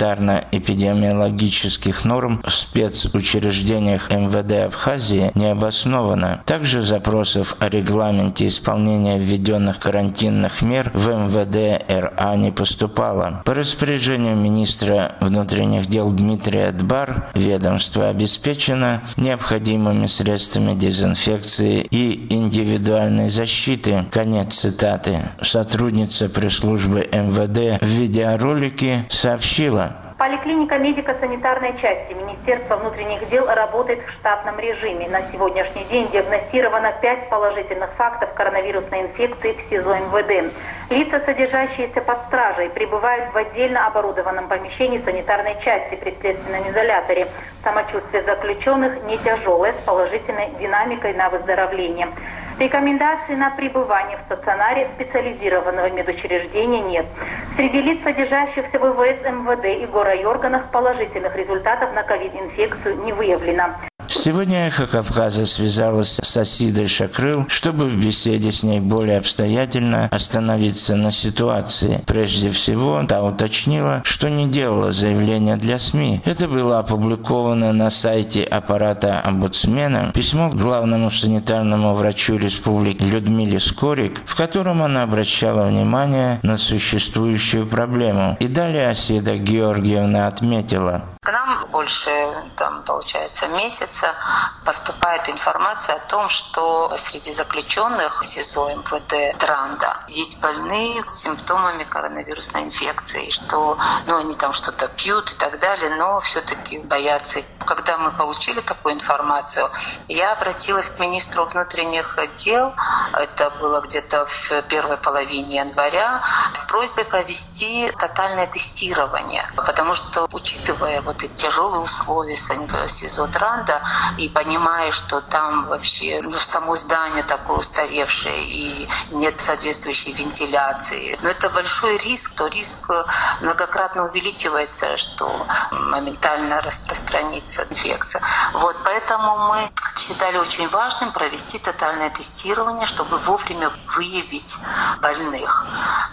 санитарно-эпидемиологических норм в спецучреждениях МВД Абхазии не обосновано. Также запросов о регламенте исполнения введенных карантинных мер в МВД РА не поступало. По распоряжению министра внутренних дел Дмитрия Дбар ведомство обеспечено необходимыми средствами дезинфекции и индивидуальной защиты. Конец цитаты. Сотрудница пресс-службы МВД в видеоролике сообщила: Поликлиника медико-санитарной части Министерства внутренних дел работает в штатном режиме. На сегодняшний день диагностировано пять положительных фактов коронавирусной инфекции в СИЗО МВД. Лица, содержащиеся под стражей, пребывают в отдельно оборудованном помещении санитарной части при следственном изоляторе. Самочувствие заключенных не тяжелое, с положительной динамикой на выздоровление. Рекомендаций на пребывание в стационаре специализированного медучреждения нет. Среди лиц, содержащихся в ИВС МВД и горрайорганах, положительных результатов на ковид-инфекцию не выявлено. Сегодня «Эхо Кавказа» связалась с Асидой Шакрыл, чтобы в беседе с ней более обстоятельно остановиться на ситуации. Прежде всего, та уточнила, что не делала заявления для СМИ. Это было опубликовано на сайте аппарата омбудсмена письмо к главному санитарному врачу республики Людмиле Скорик, в котором она обращала внимание на существующую проблему. И далее Асида Георгиевна отметила: к нам больше, там, получается, месяца поступает информация о том, что среди заключенных СИЗО МВД Дранда есть больные с симптомами коронавирусной инфекции, что ну, они там что-то пьют и так далее, но все-таки боятся. Когда мы получили такую информацию, я обратилась к министру внутренних дел, это было где-то в первой половине января, с просьбой провести тотальное тестирование, потому что, учитывая вот эти тяжелые условия СИЗО Дранда и понимая, что там вообще ну, само здание такое устаревшее и нет соответствующей вентиляции, но это большой риск, то риск многократно увеличивается, что моментально распространится инфекция. Вот, поэтому мы считали очень важным провести тотальное тестирование, чтобы вовремя выявить больных.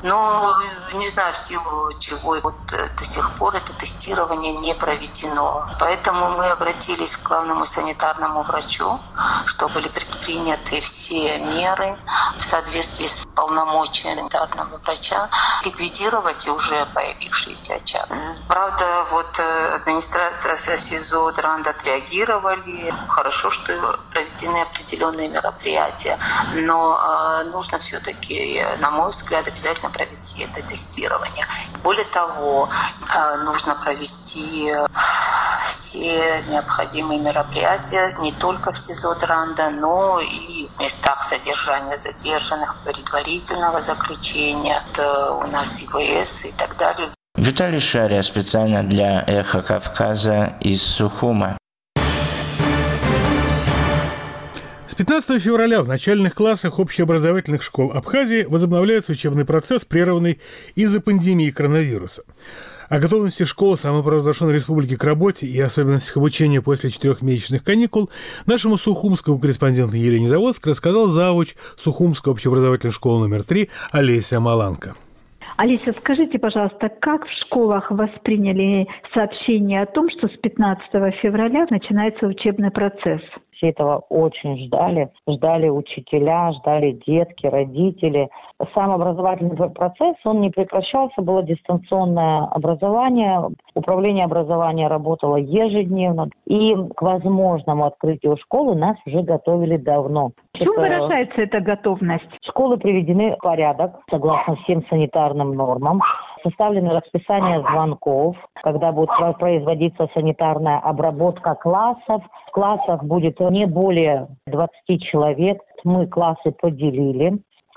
Но не знаю, в силу чего вот до сих пор это тестирование не проведено. Поэтому мы обратились к главному санитарному врачу, что были предприняты все меры в соответствии с полномочиями санитарного врача ликвидировать уже появившийся очаг. Правда, вот администрация СИЗО Дранда отреагировали. Хорошо, что проведены определенные мероприятия, но э, нужно все-таки, на мой взгляд, обязательно провести это тестирование. Более того, э, нужно провести все необходимые мероприятия не только в СИЗО Дранда, но и в местах содержания задержанных, предварительного заключения, это у нас ИВС и так далее. Виталий Шария специально для «Эхо Кавказа» из Сухума. С пятнадцатого февраля в начальных классах общеобразовательных школ Абхазии возобновляется учебный процесс, прерванный из-за пандемии коронавируса. О готовности школы самопровозглашенной республики к работе и особенностях обучения после четырехмесячных каникул нашему сухумскому корреспонденту Елене Заводской рассказал завуч Сухумской общеобразовательной школы номер три Олеся Маланко. Алиса, скажите, пожалуйста, как в школах восприняли сообщение о том, что с пятнадцатого февраля начинается учебный процесс? Все этого очень ждали. Ждали учителя, ждали детки, родители. Сам образовательный процесс, он не прекращался, было дистанционное образование. Управление образования работало ежедневно. И к возможному открытию школы нас уже готовили давно. В чем Это... выражается эта готовность? Школы приведены в порядок, согласно всем санитарным нормам. Составлено расписание звонков, когда будет производиться санитарная обработка классов. В классах будет не более двадцати человек. Мы классы поделили.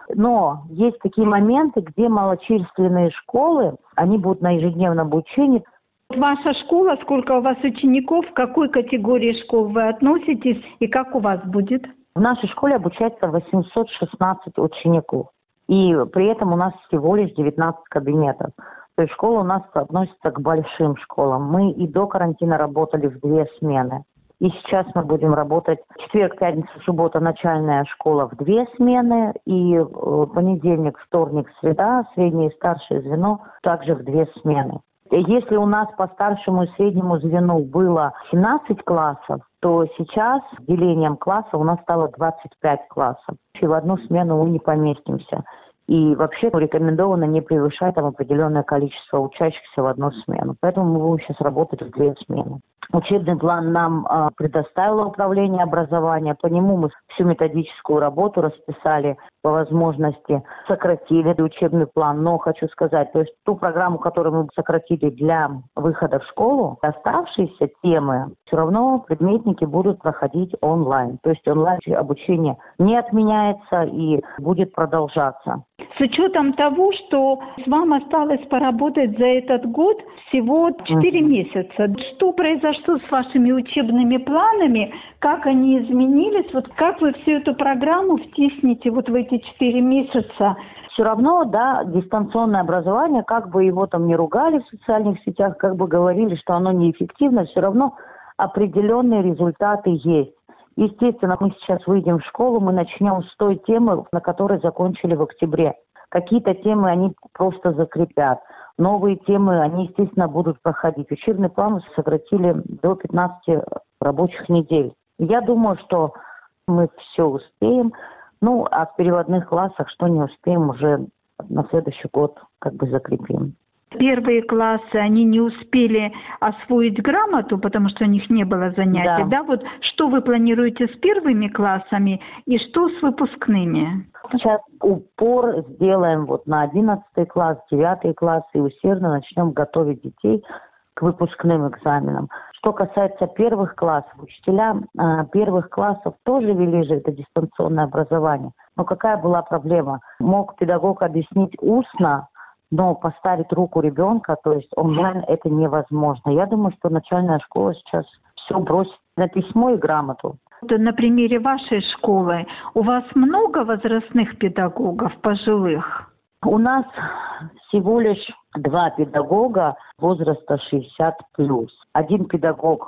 Но есть такие моменты, где малочисленные школы, они будут на ежедневном обучении. Ваша школа, сколько у вас учеников, к какой категории школ вы относитесь и как у вас будет? В нашей школе обучается восемьсот шестнадцать учеников. И при этом у нас всего лишь девятнадцать кабинетов. То есть школа у нас относится к большим школам. Мы и до карантина работали в две смены. И сейчас мы будем работать четверг, пятница, суббота, начальная школа в две смены. И понедельник, вторник, среда, среднее и старшее звено также в две смены. Если у нас по старшему и среднему звену было семнадцать классов, то сейчас с делением класса у нас стало двадцать пять классов. И в одну смену мы не поместимся. И вообще рекомендовано не превышать там определенное количество учащихся в одну смену. Поэтому мы будем сейчас работать в две смены. Учебный план нам э, предоставило управление образования. По нему мы всю методическую работу расписали, по возможности сократили учебный план. Но хочу сказать, то есть ту программу, которую мы сократили для выхода в школу, оставшиеся темы все равно предметники будут проходить онлайн. То есть онлайн обучение не отменяется и будет продолжаться. С учетом того, что вам осталось поработать за этот год всего четыре mm-hmm. месяца, что произошло с вашими учебными планами, как они изменились, вот как вы всю эту программу втиснете вот в эти четыре месяца? Все равно, да, дистанционное образование, как бы его там не ругали в социальных сетях, как бы говорили, что оно неэффективно, все равно определенные результаты есть. Естественно, мы сейчас выйдем в школу, мы начнем с той темы, на которой закончили в октябре. Какие-то темы они просто закрепят. Новые темы, они, естественно, будут проходить. Учебный план сократили до пятнадцати рабочих недель. Я думаю, что мы все успеем. Ну, а в переводных классах, что не успеем, уже на следующий год как бы закрепим. Первые классы, они не успели освоить грамоту, потому что у них не было занятий. Да. Да, вот что вы планируете с первыми классами и что с выпускными? Сейчас упор сделаем вот на одиннадцатый класс, девятый класс и усердно начнем готовить детей к выпускным экзаменам. Что касается первых классов, учителя э, первых классов тоже вели же это дистанционное образование. Но какая была проблема? Мог педагог объяснить устно, но поставить руку ребенка, то есть онлайн, это невозможно. Я думаю, что начальная школа сейчас все бросит на письмо и грамоту. На примере вашей школы у вас много возрастных педагогов пожилых? У нас всего лишь два педагога возраста шестьдесят плюс. Один педагог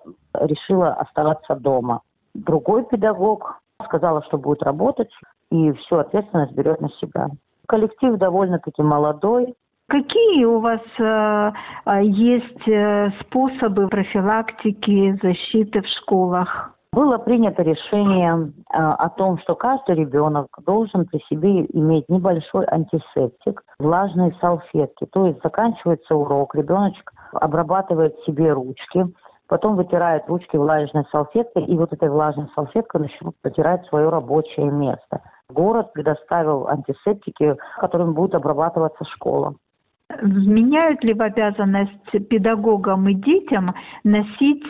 решила оставаться дома. Другой педагог сказала, что будет работать и всю ответственность берет на себя. Коллектив довольно-таки молодой. Какие у вас э, есть э, способы профилактики, защиты в школах? Было принято решение э, о том, что каждый ребенок должен при себе иметь небольшой антисептик, влажные салфетки. То есть заканчивается урок, ребеночек обрабатывает себе ручки, потом вытирает ручки влажной салфеткой, и вот этой влажной салфеткой начнет протирать свое рабочее место. Город предоставил антисептики, которыми будет обрабатываться школа. Вменяют ли в обязанность педагогам и детям носить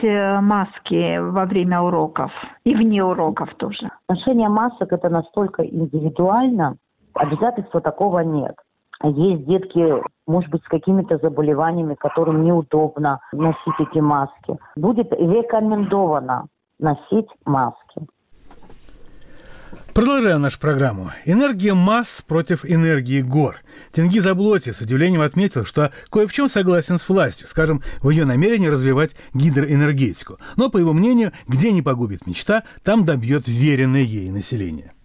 маски во время уроков и вне уроков тоже? Ношение масок – это настолько индивидуально, обязательства такого нет. Есть детки, может быть, с какими-то заболеваниями, которым неудобно носить эти маски. Будет рекомендовано носить маски. Продолжаем нашу программу. Энергия масс против энергии гор. Тенгиз Аблоти с удивлением отметил, что кое в чем согласен с властью, скажем, в ее намерении развивать гидроэнергетику. Но, по его мнению, где не погубит мечта, там добьет веренное ей население.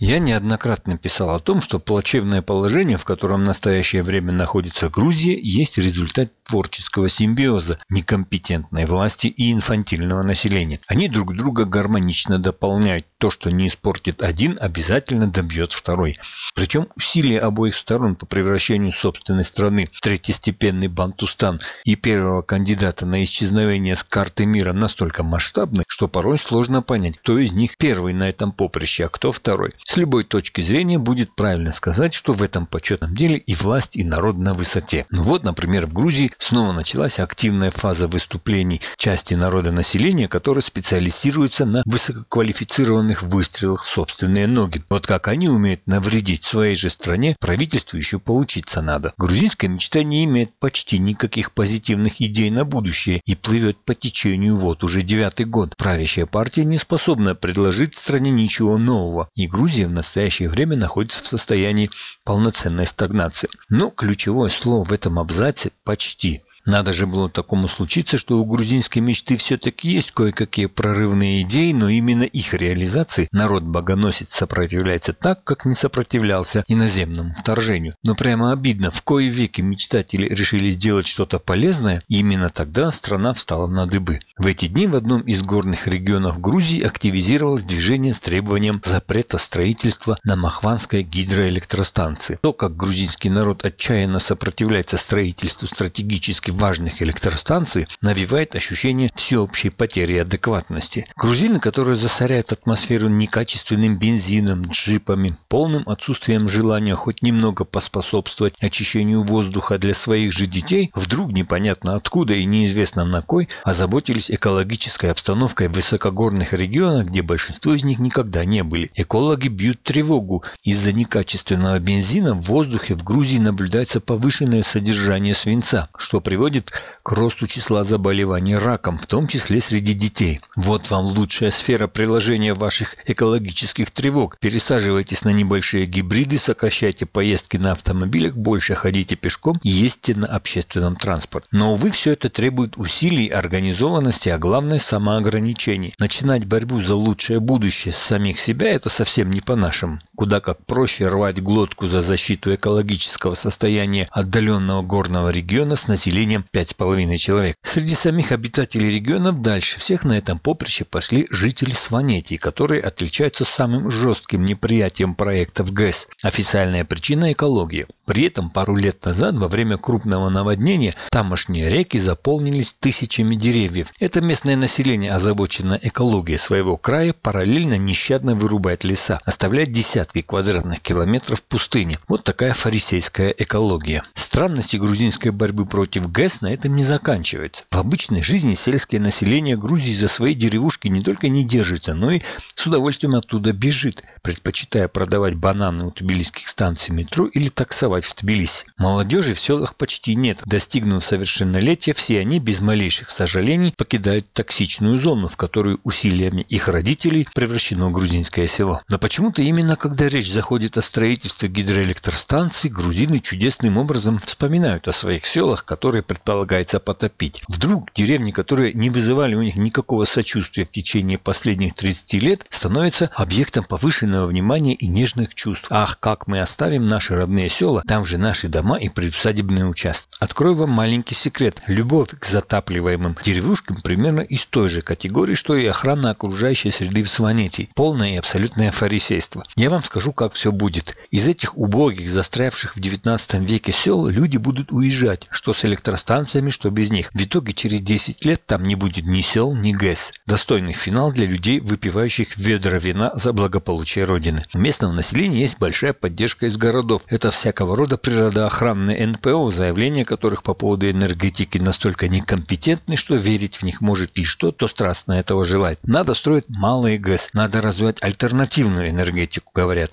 Я неоднократно писал о том, что плачевное положение, в котором в настоящее время находится Грузия, есть результат творческого симбиоза некомпетентной власти и инфантильного населения. Они друг друга гармонично дополняют. То, что не испортит один, обязательно добьет второй. Причем усилия обоих сторон по превращению собственной страны в третьестепенный Бантустан и первого кандидата на исчезновение с карты мира настолько масштабны, что порой сложно понять, кто из них первый на этом поприще, а кто второй. С любой точки зрения будет правильно сказать, что в этом почетном деле и власть, и народ на высоте. Ну вот, например, в Грузии снова началась активная фаза выступлений части народа населения, которая специализируется на высококвалифицированных выстрелах в собственные ноги. Вот как они умеют навредить своей же стране, правительству еще поучиться надо. Грузинская мечта не имеет почти никаких позитивных идей на будущее и плывет по течению вот уже девятый год. Правящая партия не способна предложить стране ничего нового, и Грузия в настоящее время находится в состоянии полноценной стагнации. Но ключевое слово в этом абзаце – почти. Надо же было такому случиться, что у грузинской мечты все-таки есть кое-какие прорывные идеи, но именно их реализации народ-богоносец сопротивляется так, как не сопротивлялся иноземному вторжению. Но прямо обидно, в кои веки мечтатели решили сделать что-то полезное, и именно тогда страна встала на дыбы. В эти дни в одном из горных регионов Грузии активизировалось движение с требованием запрета строительства на Махванской гидроэлектростанции. То, как грузинский народ отчаянно сопротивляется строительству стратегически важных электростанций, навевает ощущение всеобщей потери адекватности. Грузины, которые засоряют атмосферу некачественным бензином, джипами, полным отсутствием желания хоть немного поспособствовать очищению воздуха для своих же детей, вдруг непонятно откуда и неизвестно на кой озаботились экологической обстановкой в высокогорных регионах, где большинство из них никогда не были. Экологи бьют тревогу. Из-за некачественного бензина в воздухе в Грузии наблюдается повышенное содержание свинца, что приводит приводит к росту числа заболеваний раком, в том числе среди детей. Вот вам лучшая сфера приложения ваших экологических тревог. Пересаживайтесь на небольшие гибриды, сокращайте поездки на автомобилях, больше ходите пешком и ездите на общественном транспорте. Но, увы, все это требует усилий, организованности, а главное самоограничений. Начинать борьбу за лучшее будущее с самих себя – это совсем не по-нашему. Куда как проще рвать глотку за защиту экологического состояния отдаленного горного региона с населением пять с половиной человек. Среди самих обитателей регионов дальше всех на этом поприще пошли жители Сванетии, которые отличаются самым жестким неприятием проектов ГЭС. Официальная причина – экология. При этом пару лет назад, во время крупного наводнения, тамошние реки заполнились тысячами деревьев. Это местное население, озабоченное экологией своего края, параллельно нещадно вырубает леса, оставляет десятки квадратных километров пустыни. Вот такая фарисейская экология. Странности грузинской борьбы против ГЭС на этом не заканчивается. В обычной жизни сельское население Грузии за свои деревушки не только не держится, но и с удовольствием оттуда бежит, предпочитая продавать бананы у тбилисских станций метро или таксовать в Тбилиси. Молодежи в селах почти нет. Достигнув совершеннолетия, все они без малейших сожалений покидают токсичную зону, в которую усилиями их родителей превращено грузинское село. Но почему-то именно когда речь заходит о строительстве гидроэлектростанций, грузины чудесным образом вспоминают о своих селах, которые предполагается потопить. Вдруг деревни, которые не вызывали у них никакого сочувствия в течение последних тридцати лет, становятся объектом повышенного внимания и нежных чувств. Ах, как мы оставим наши родные села, там же наши дома и предусадебные участки. Открою вам маленький секрет. Любовь к затапливаемым деревушкам примерно из той же категории, что и охрана окружающей среды в Сванетии. Полное и абсолютное фарисейство. Я вам скажу, как все будет. Из этих убогих, застрявших в девятнадцатом веке сел люди будут уезжать, что с электростанциями, что без них. В итоге через десять лет там не будет ни сел, ни ГЭС. Достойный финал для людей, выпивающих ведра вина за благополучие Родины. У местного населения есть большая поддержка из городов. Это всякого рода природоохранные эн пэ о, заявления которых по поводу энергетики настолько некомпетентны, что верить в них может лишь тот, кто страстно этого желает. Надо строить малые ГЭС, надо развивать альтернативную энергетику, говорят они.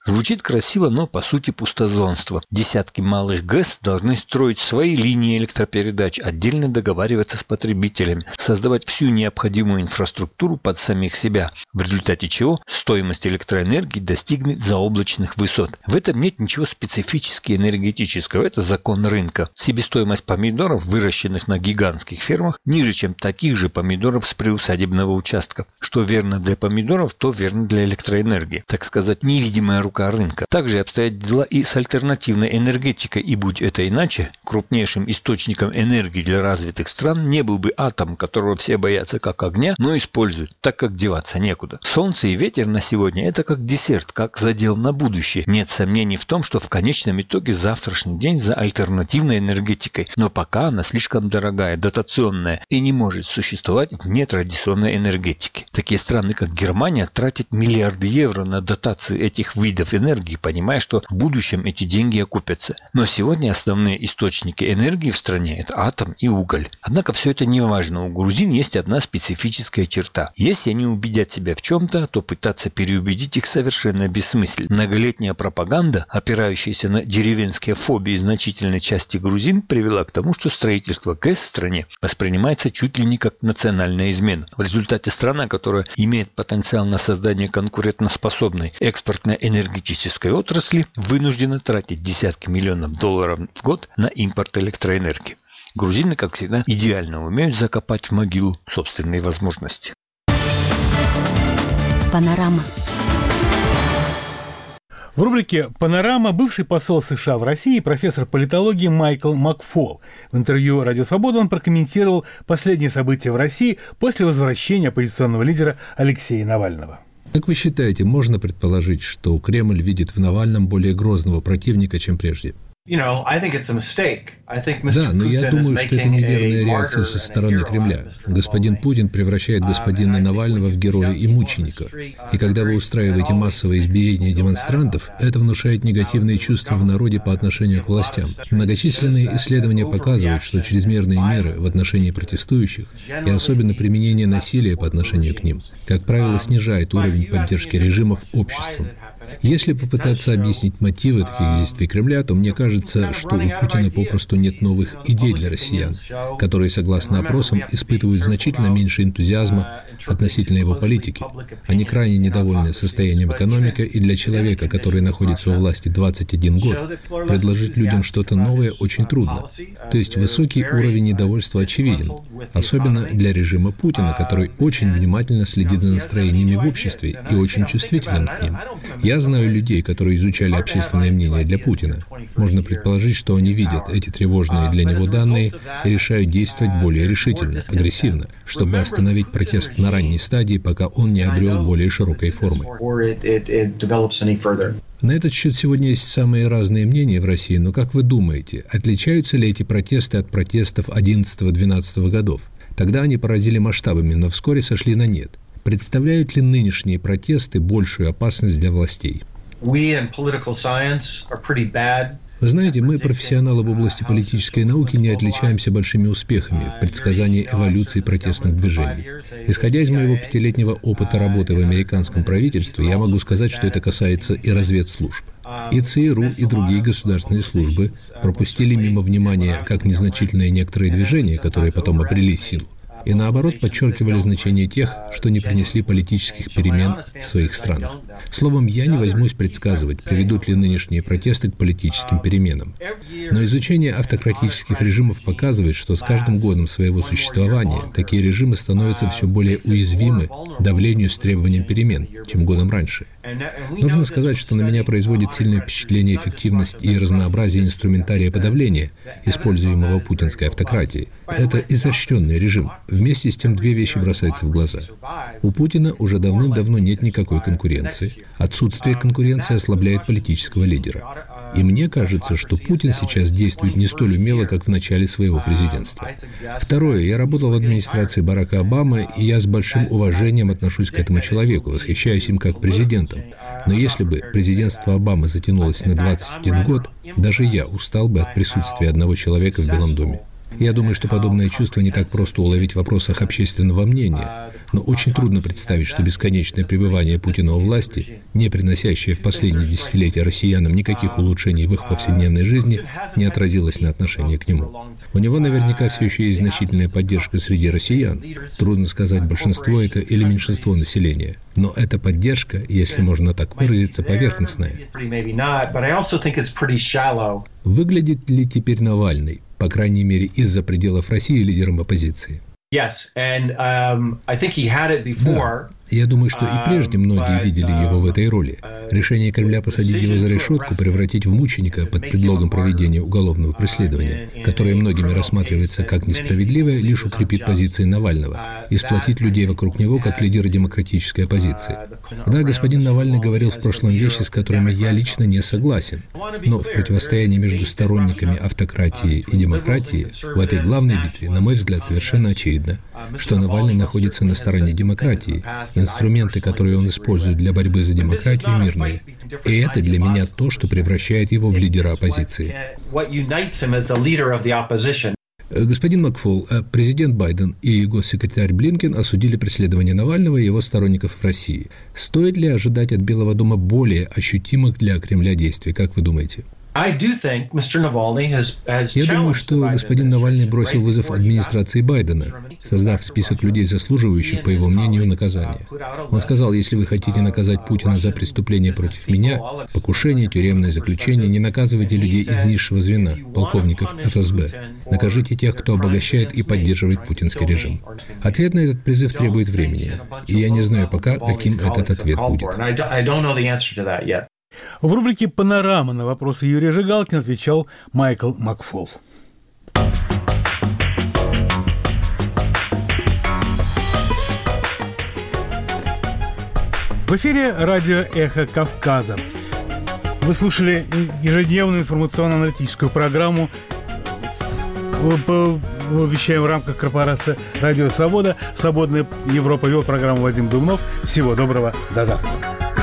Звучит красиво, но по сути пустозонство. Десятки малых ГЭС должны строить свои линии электропередач, отдельно договариваться с потребителями, создавать всю необходимую инфраструктуру под самих себя, в результате чего стоимость электроэнергии достигнет заоблачных высот. В этом нет ничего специфически энергетического, это закон рынка. Себестоимость помидоров, выращенных на гигантских фермах, ниже, чем таких же помидоров с приусадебного участка. Что верно для помидоров, то верно для электроэнергии. Так сказать, невидимая рука рынка. Также обстоят дела и с альтернативной энергетикой, и будь это иначе, крупнейшим источником энергии для развитых стран не был бы атом, которого все боятся как огня, но используют, так как деваться некуда. Солнце и ветер на сегодня – это как десерт, как задел на будущее. Нет сомнений в том, что в конечном итоге завтрашний день за альтернативной энергетикой, но пока она слишком дорогая, дотационная и не может существовать вне традиционной энергетики. Такие страны, как Германия, тратят миллиарды евро на дотации этих видов энергии, понимая, что в будущем эти деньги окупятся. Но сегодня основные источники энергии в стране – это атом и уголь. Однако все это не важно. У грузин есть одна специфическая черта. Если они убедят себя в чем-то, то пытаться переубедить их совершенно бессмысленно. Многолетняя пропаганда, опирающаяся на деревенские фобии значительной части грузин, привела к тому, что строительство ГЭС в стране воспринимается чуть ли не как национальная измена. В результате страна, которая имеет потенциал на создание конкурентоспособной экспортной энергетической отрасли, вынуждена тратить десятки миллионов долларов в год на импорт электроэнергии. Грузины, как всегда, идеально умеют закопать в могилу собственные возможности. Панорама. В рубрике «Панорама» бывший посол США в России, профессор политологии Майкл Макфол. В интервью «Радио Свобода» он прокомментировал последние события в России после возвращения оппозиционного лидера Алексея Навального. Как вы считаете, можно предположить, что Кремль видит в Навальном более грозного противника, чем прежде? Да, но я думаю, что это неверная реакция со стороны Кремля. Господин Путин превращает господина Навального в героя и мученика. И когда вы устраиваете массовое избиение демонстрантов, это внушает негативные чувства в народе по отношению к властям. Многочисленные исследования показывают, что чрезмерные меры в отношении протестующих и особенно применение насилия по отношению к ним, как правило, снижает уровень поддержки режимов обществом. Если попытаться объяснить мотивы таких действий Кремля, то мне кажется, что у Путина попросту нет новых идей для россиян, которые, согласно опросам, испытывают значительно меньше энтузиазма относительно его политики. Они крайне недовольны состоянием экономики, и для человека, который находится у власти двадцать один год, предложить людям что-то новое очень трудно. То есть высокий уровень недовольства очевиден, особенно для режима Путина, который очень внимательно следит за настроениями в обществе и очень чувствителен к ним. Я знаю людей, которые изучали общественное мнение для Путина. Можно предположить, что они видят эти тревожные для него данные и решают действовать более решительно, агрессивно, чтобы остановить протест на ранней стадии, пока он не обрел более широкой формы. На этот счет сегодня есть самые разные мнения в России, но как вы думаете, отличаются ли эти протесты от протестов одиннадцатого-двенадцатого годов? Тогда они поразили масштабами, но вскоре сошли на нет. Представляют ли нынешние протесты большую опасность для властей? Вы знаете, мы, профессионалы в области политической науки, не отличаемся большими успехами в предсказании эволюции протестных движений. Исходя из моего пятилетнего опыта работы в американском правительстве, я могу сказать, что это касается и разведслужб. И ЦРУ, и другие государственные службы пропустили мимо внимания как незначительные некоторые движения, которые потом обрели силу, и наоборот подчеркивали значение тех, что не принесли политических перемен в своих странах. Словом, я не возьмусь предсказывать, приведут ли нынешние протесты к политическим переменам. Но изучение автократических режимов показывает, что с каждым годом своего существования такие режимы становятся все более уязвимы давлению с требованием перемен, чем годом раньше. Нужно сказать, что на меня производит сильное впечатление эффективность и разнообразие инструментария подавления, используемого путинской автократией. Это изощренный режим. Вместе с тем две вещи бросаются в глаза. У Путина уже давным-давно нет никакой конкуренции. Отсутствие конкуренции ослабляет политического лидера. И мне кажется, что Путин сейчас действует не столь умело, как в начале своего президентства. Второе. Я работал в администрации Барака Обамы, и я с большим уважением отношусь к этому человеку, восхищаюсь им как президентом. Но если бы президентство Обамы затянулось на двадцать один год, даже я устал бы от присутствия одного человека в Белом доме. Я думаю, что подобное чувство не так просто уловить в вопросах общественного мнения, но очень трудно представить, что бесконечное пребывание Путина у власти, не приносящее в последние десятилетия россиянам никаких улучшений в их повседневной жизни, не отразилось на отношении к нему. У него наверняка все еще есть значительная поддержка среди россиян. Трудно сказать, большинство это или меньшинство населения. Но эта поддержка, если можно так выразиться, поверхностная. Выглядит ли теперь Навальный, по крайней мере, из-за пределов России, лидером оппозиции? Да, я думаю, что и прежде многие видели его в этой роли. Решение Кремля посадить его за решетку, превратить в мученика под предлогом проведения уголовного преследования, которое многими рассматривается как несправедливое, лишь укрепит позиции Навального и сплотит людей вокруг него как лидера демократической оппозиции. Да, господин Навальный говорил в прошлом вещи, с которыми я лично не согласен, но в противостоянии между сторонниками автократии и демократии в этой главной битве, на мой взгляд, совершенно очевидно, что Навальный находится на стороне демократии. Инструменты, которые он использует для борьбы за демократию, мирные. И это для меня то, что превращает его в лидера оппозиции. Господин Макфол, президент Байден и госсекретарь Блинкен осудили преследование Навального и его сторонников в России. Стоит ли ожидать от Белого дома более ощутимых для Кремля действий, как вы думаете? Я думаю, что господин Навальный бросил вызов администрации Байдена, создав список людей, заслуживающих, по его мнению, наказания. Он сказал, если вы хотите наказать Путина за преступления против меня, покушение, тюремное заключение, не наказывайте людей из низшего звена, полковников эф эс бэ. Накажите тех, кто обогащает и поддерживает путинский режим. Ответ на этот призыв требует времени, и я не знаю пока, каким этот ответ будет. В рубрике «Панорама» на вопросы Юрия Жигалкина отвечал Майкл Макфол. В эфире радио «Эхо Кавказа». Вы слушали ежедневную информационно-аналитическую программу. Вещаем в рамках корпорации «Радио Свобода». «Свободная Европа» вел программу Вадим Думнов. Всего доброго, до завтра.